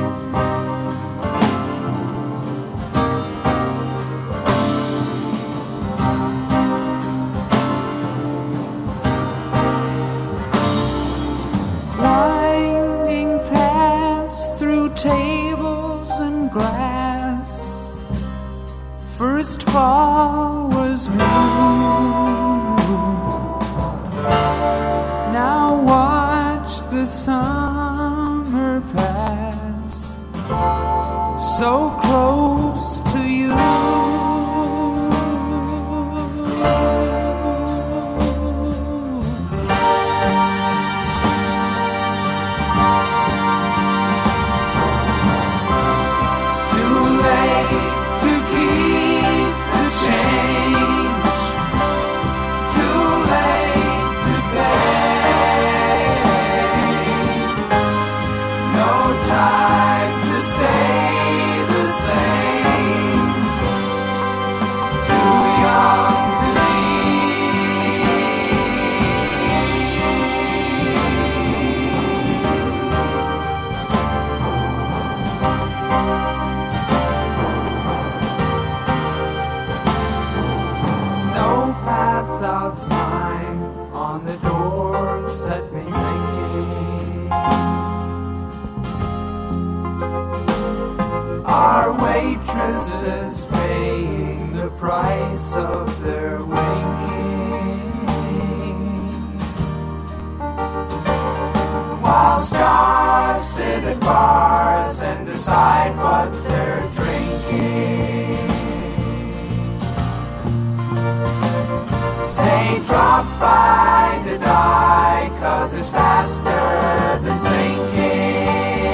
Winding paths through tables and glass. First fall was new. Now watch the summer pass. So close to you. Out sign on the door set me thinking. Our waitresses paying the price of their winking, while stars sit at bars and decide what they're drinking. They drop by to die, 'cause it's faster than sinking.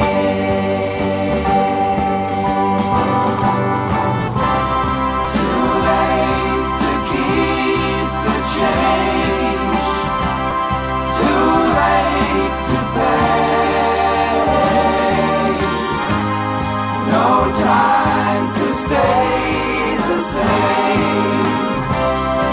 Too late to keep the change, too late to pay. No time to stay the same.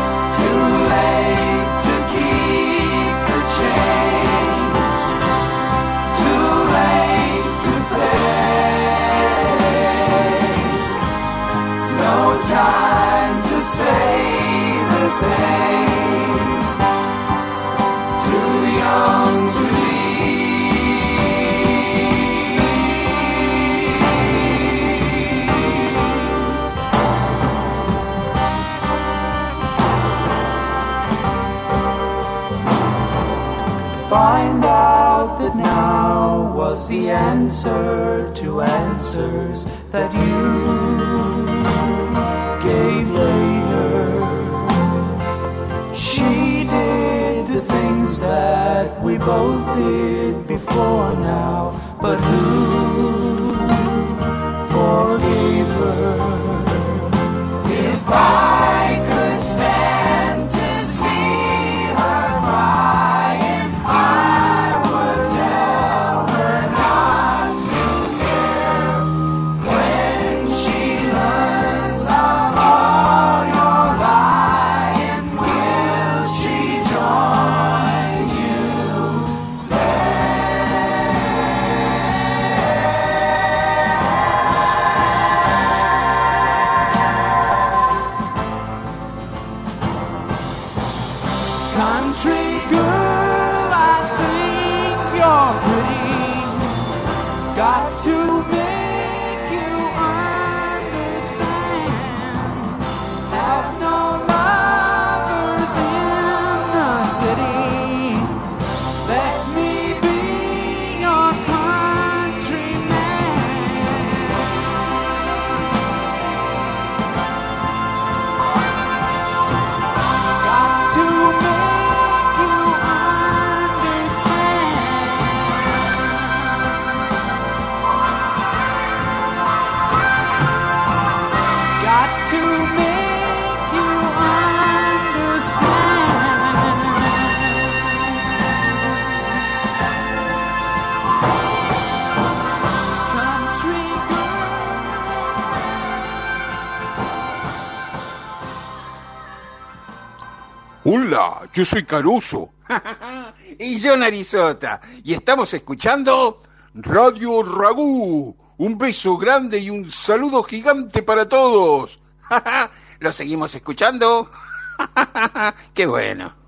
find out that now was the answer to answers that you gave later. She did the things that we both did before now, but who forgave her? If I could stand to see her crying, I would tell her not to care. When she learns of all your lying, will she join you country girl, I think you're pretty. Got to make you understand. Have no lovers in the city. Let me be your countryman. Got to make you understand. Got to make you understand. Country Hola, yo soy Caruso. Y yo Narizota. Y estamos escuchando Radio Ragú. Un beso grande y un saludo gigante para todos. ¿Lo seguimos escuchando? ¡Qué bueno!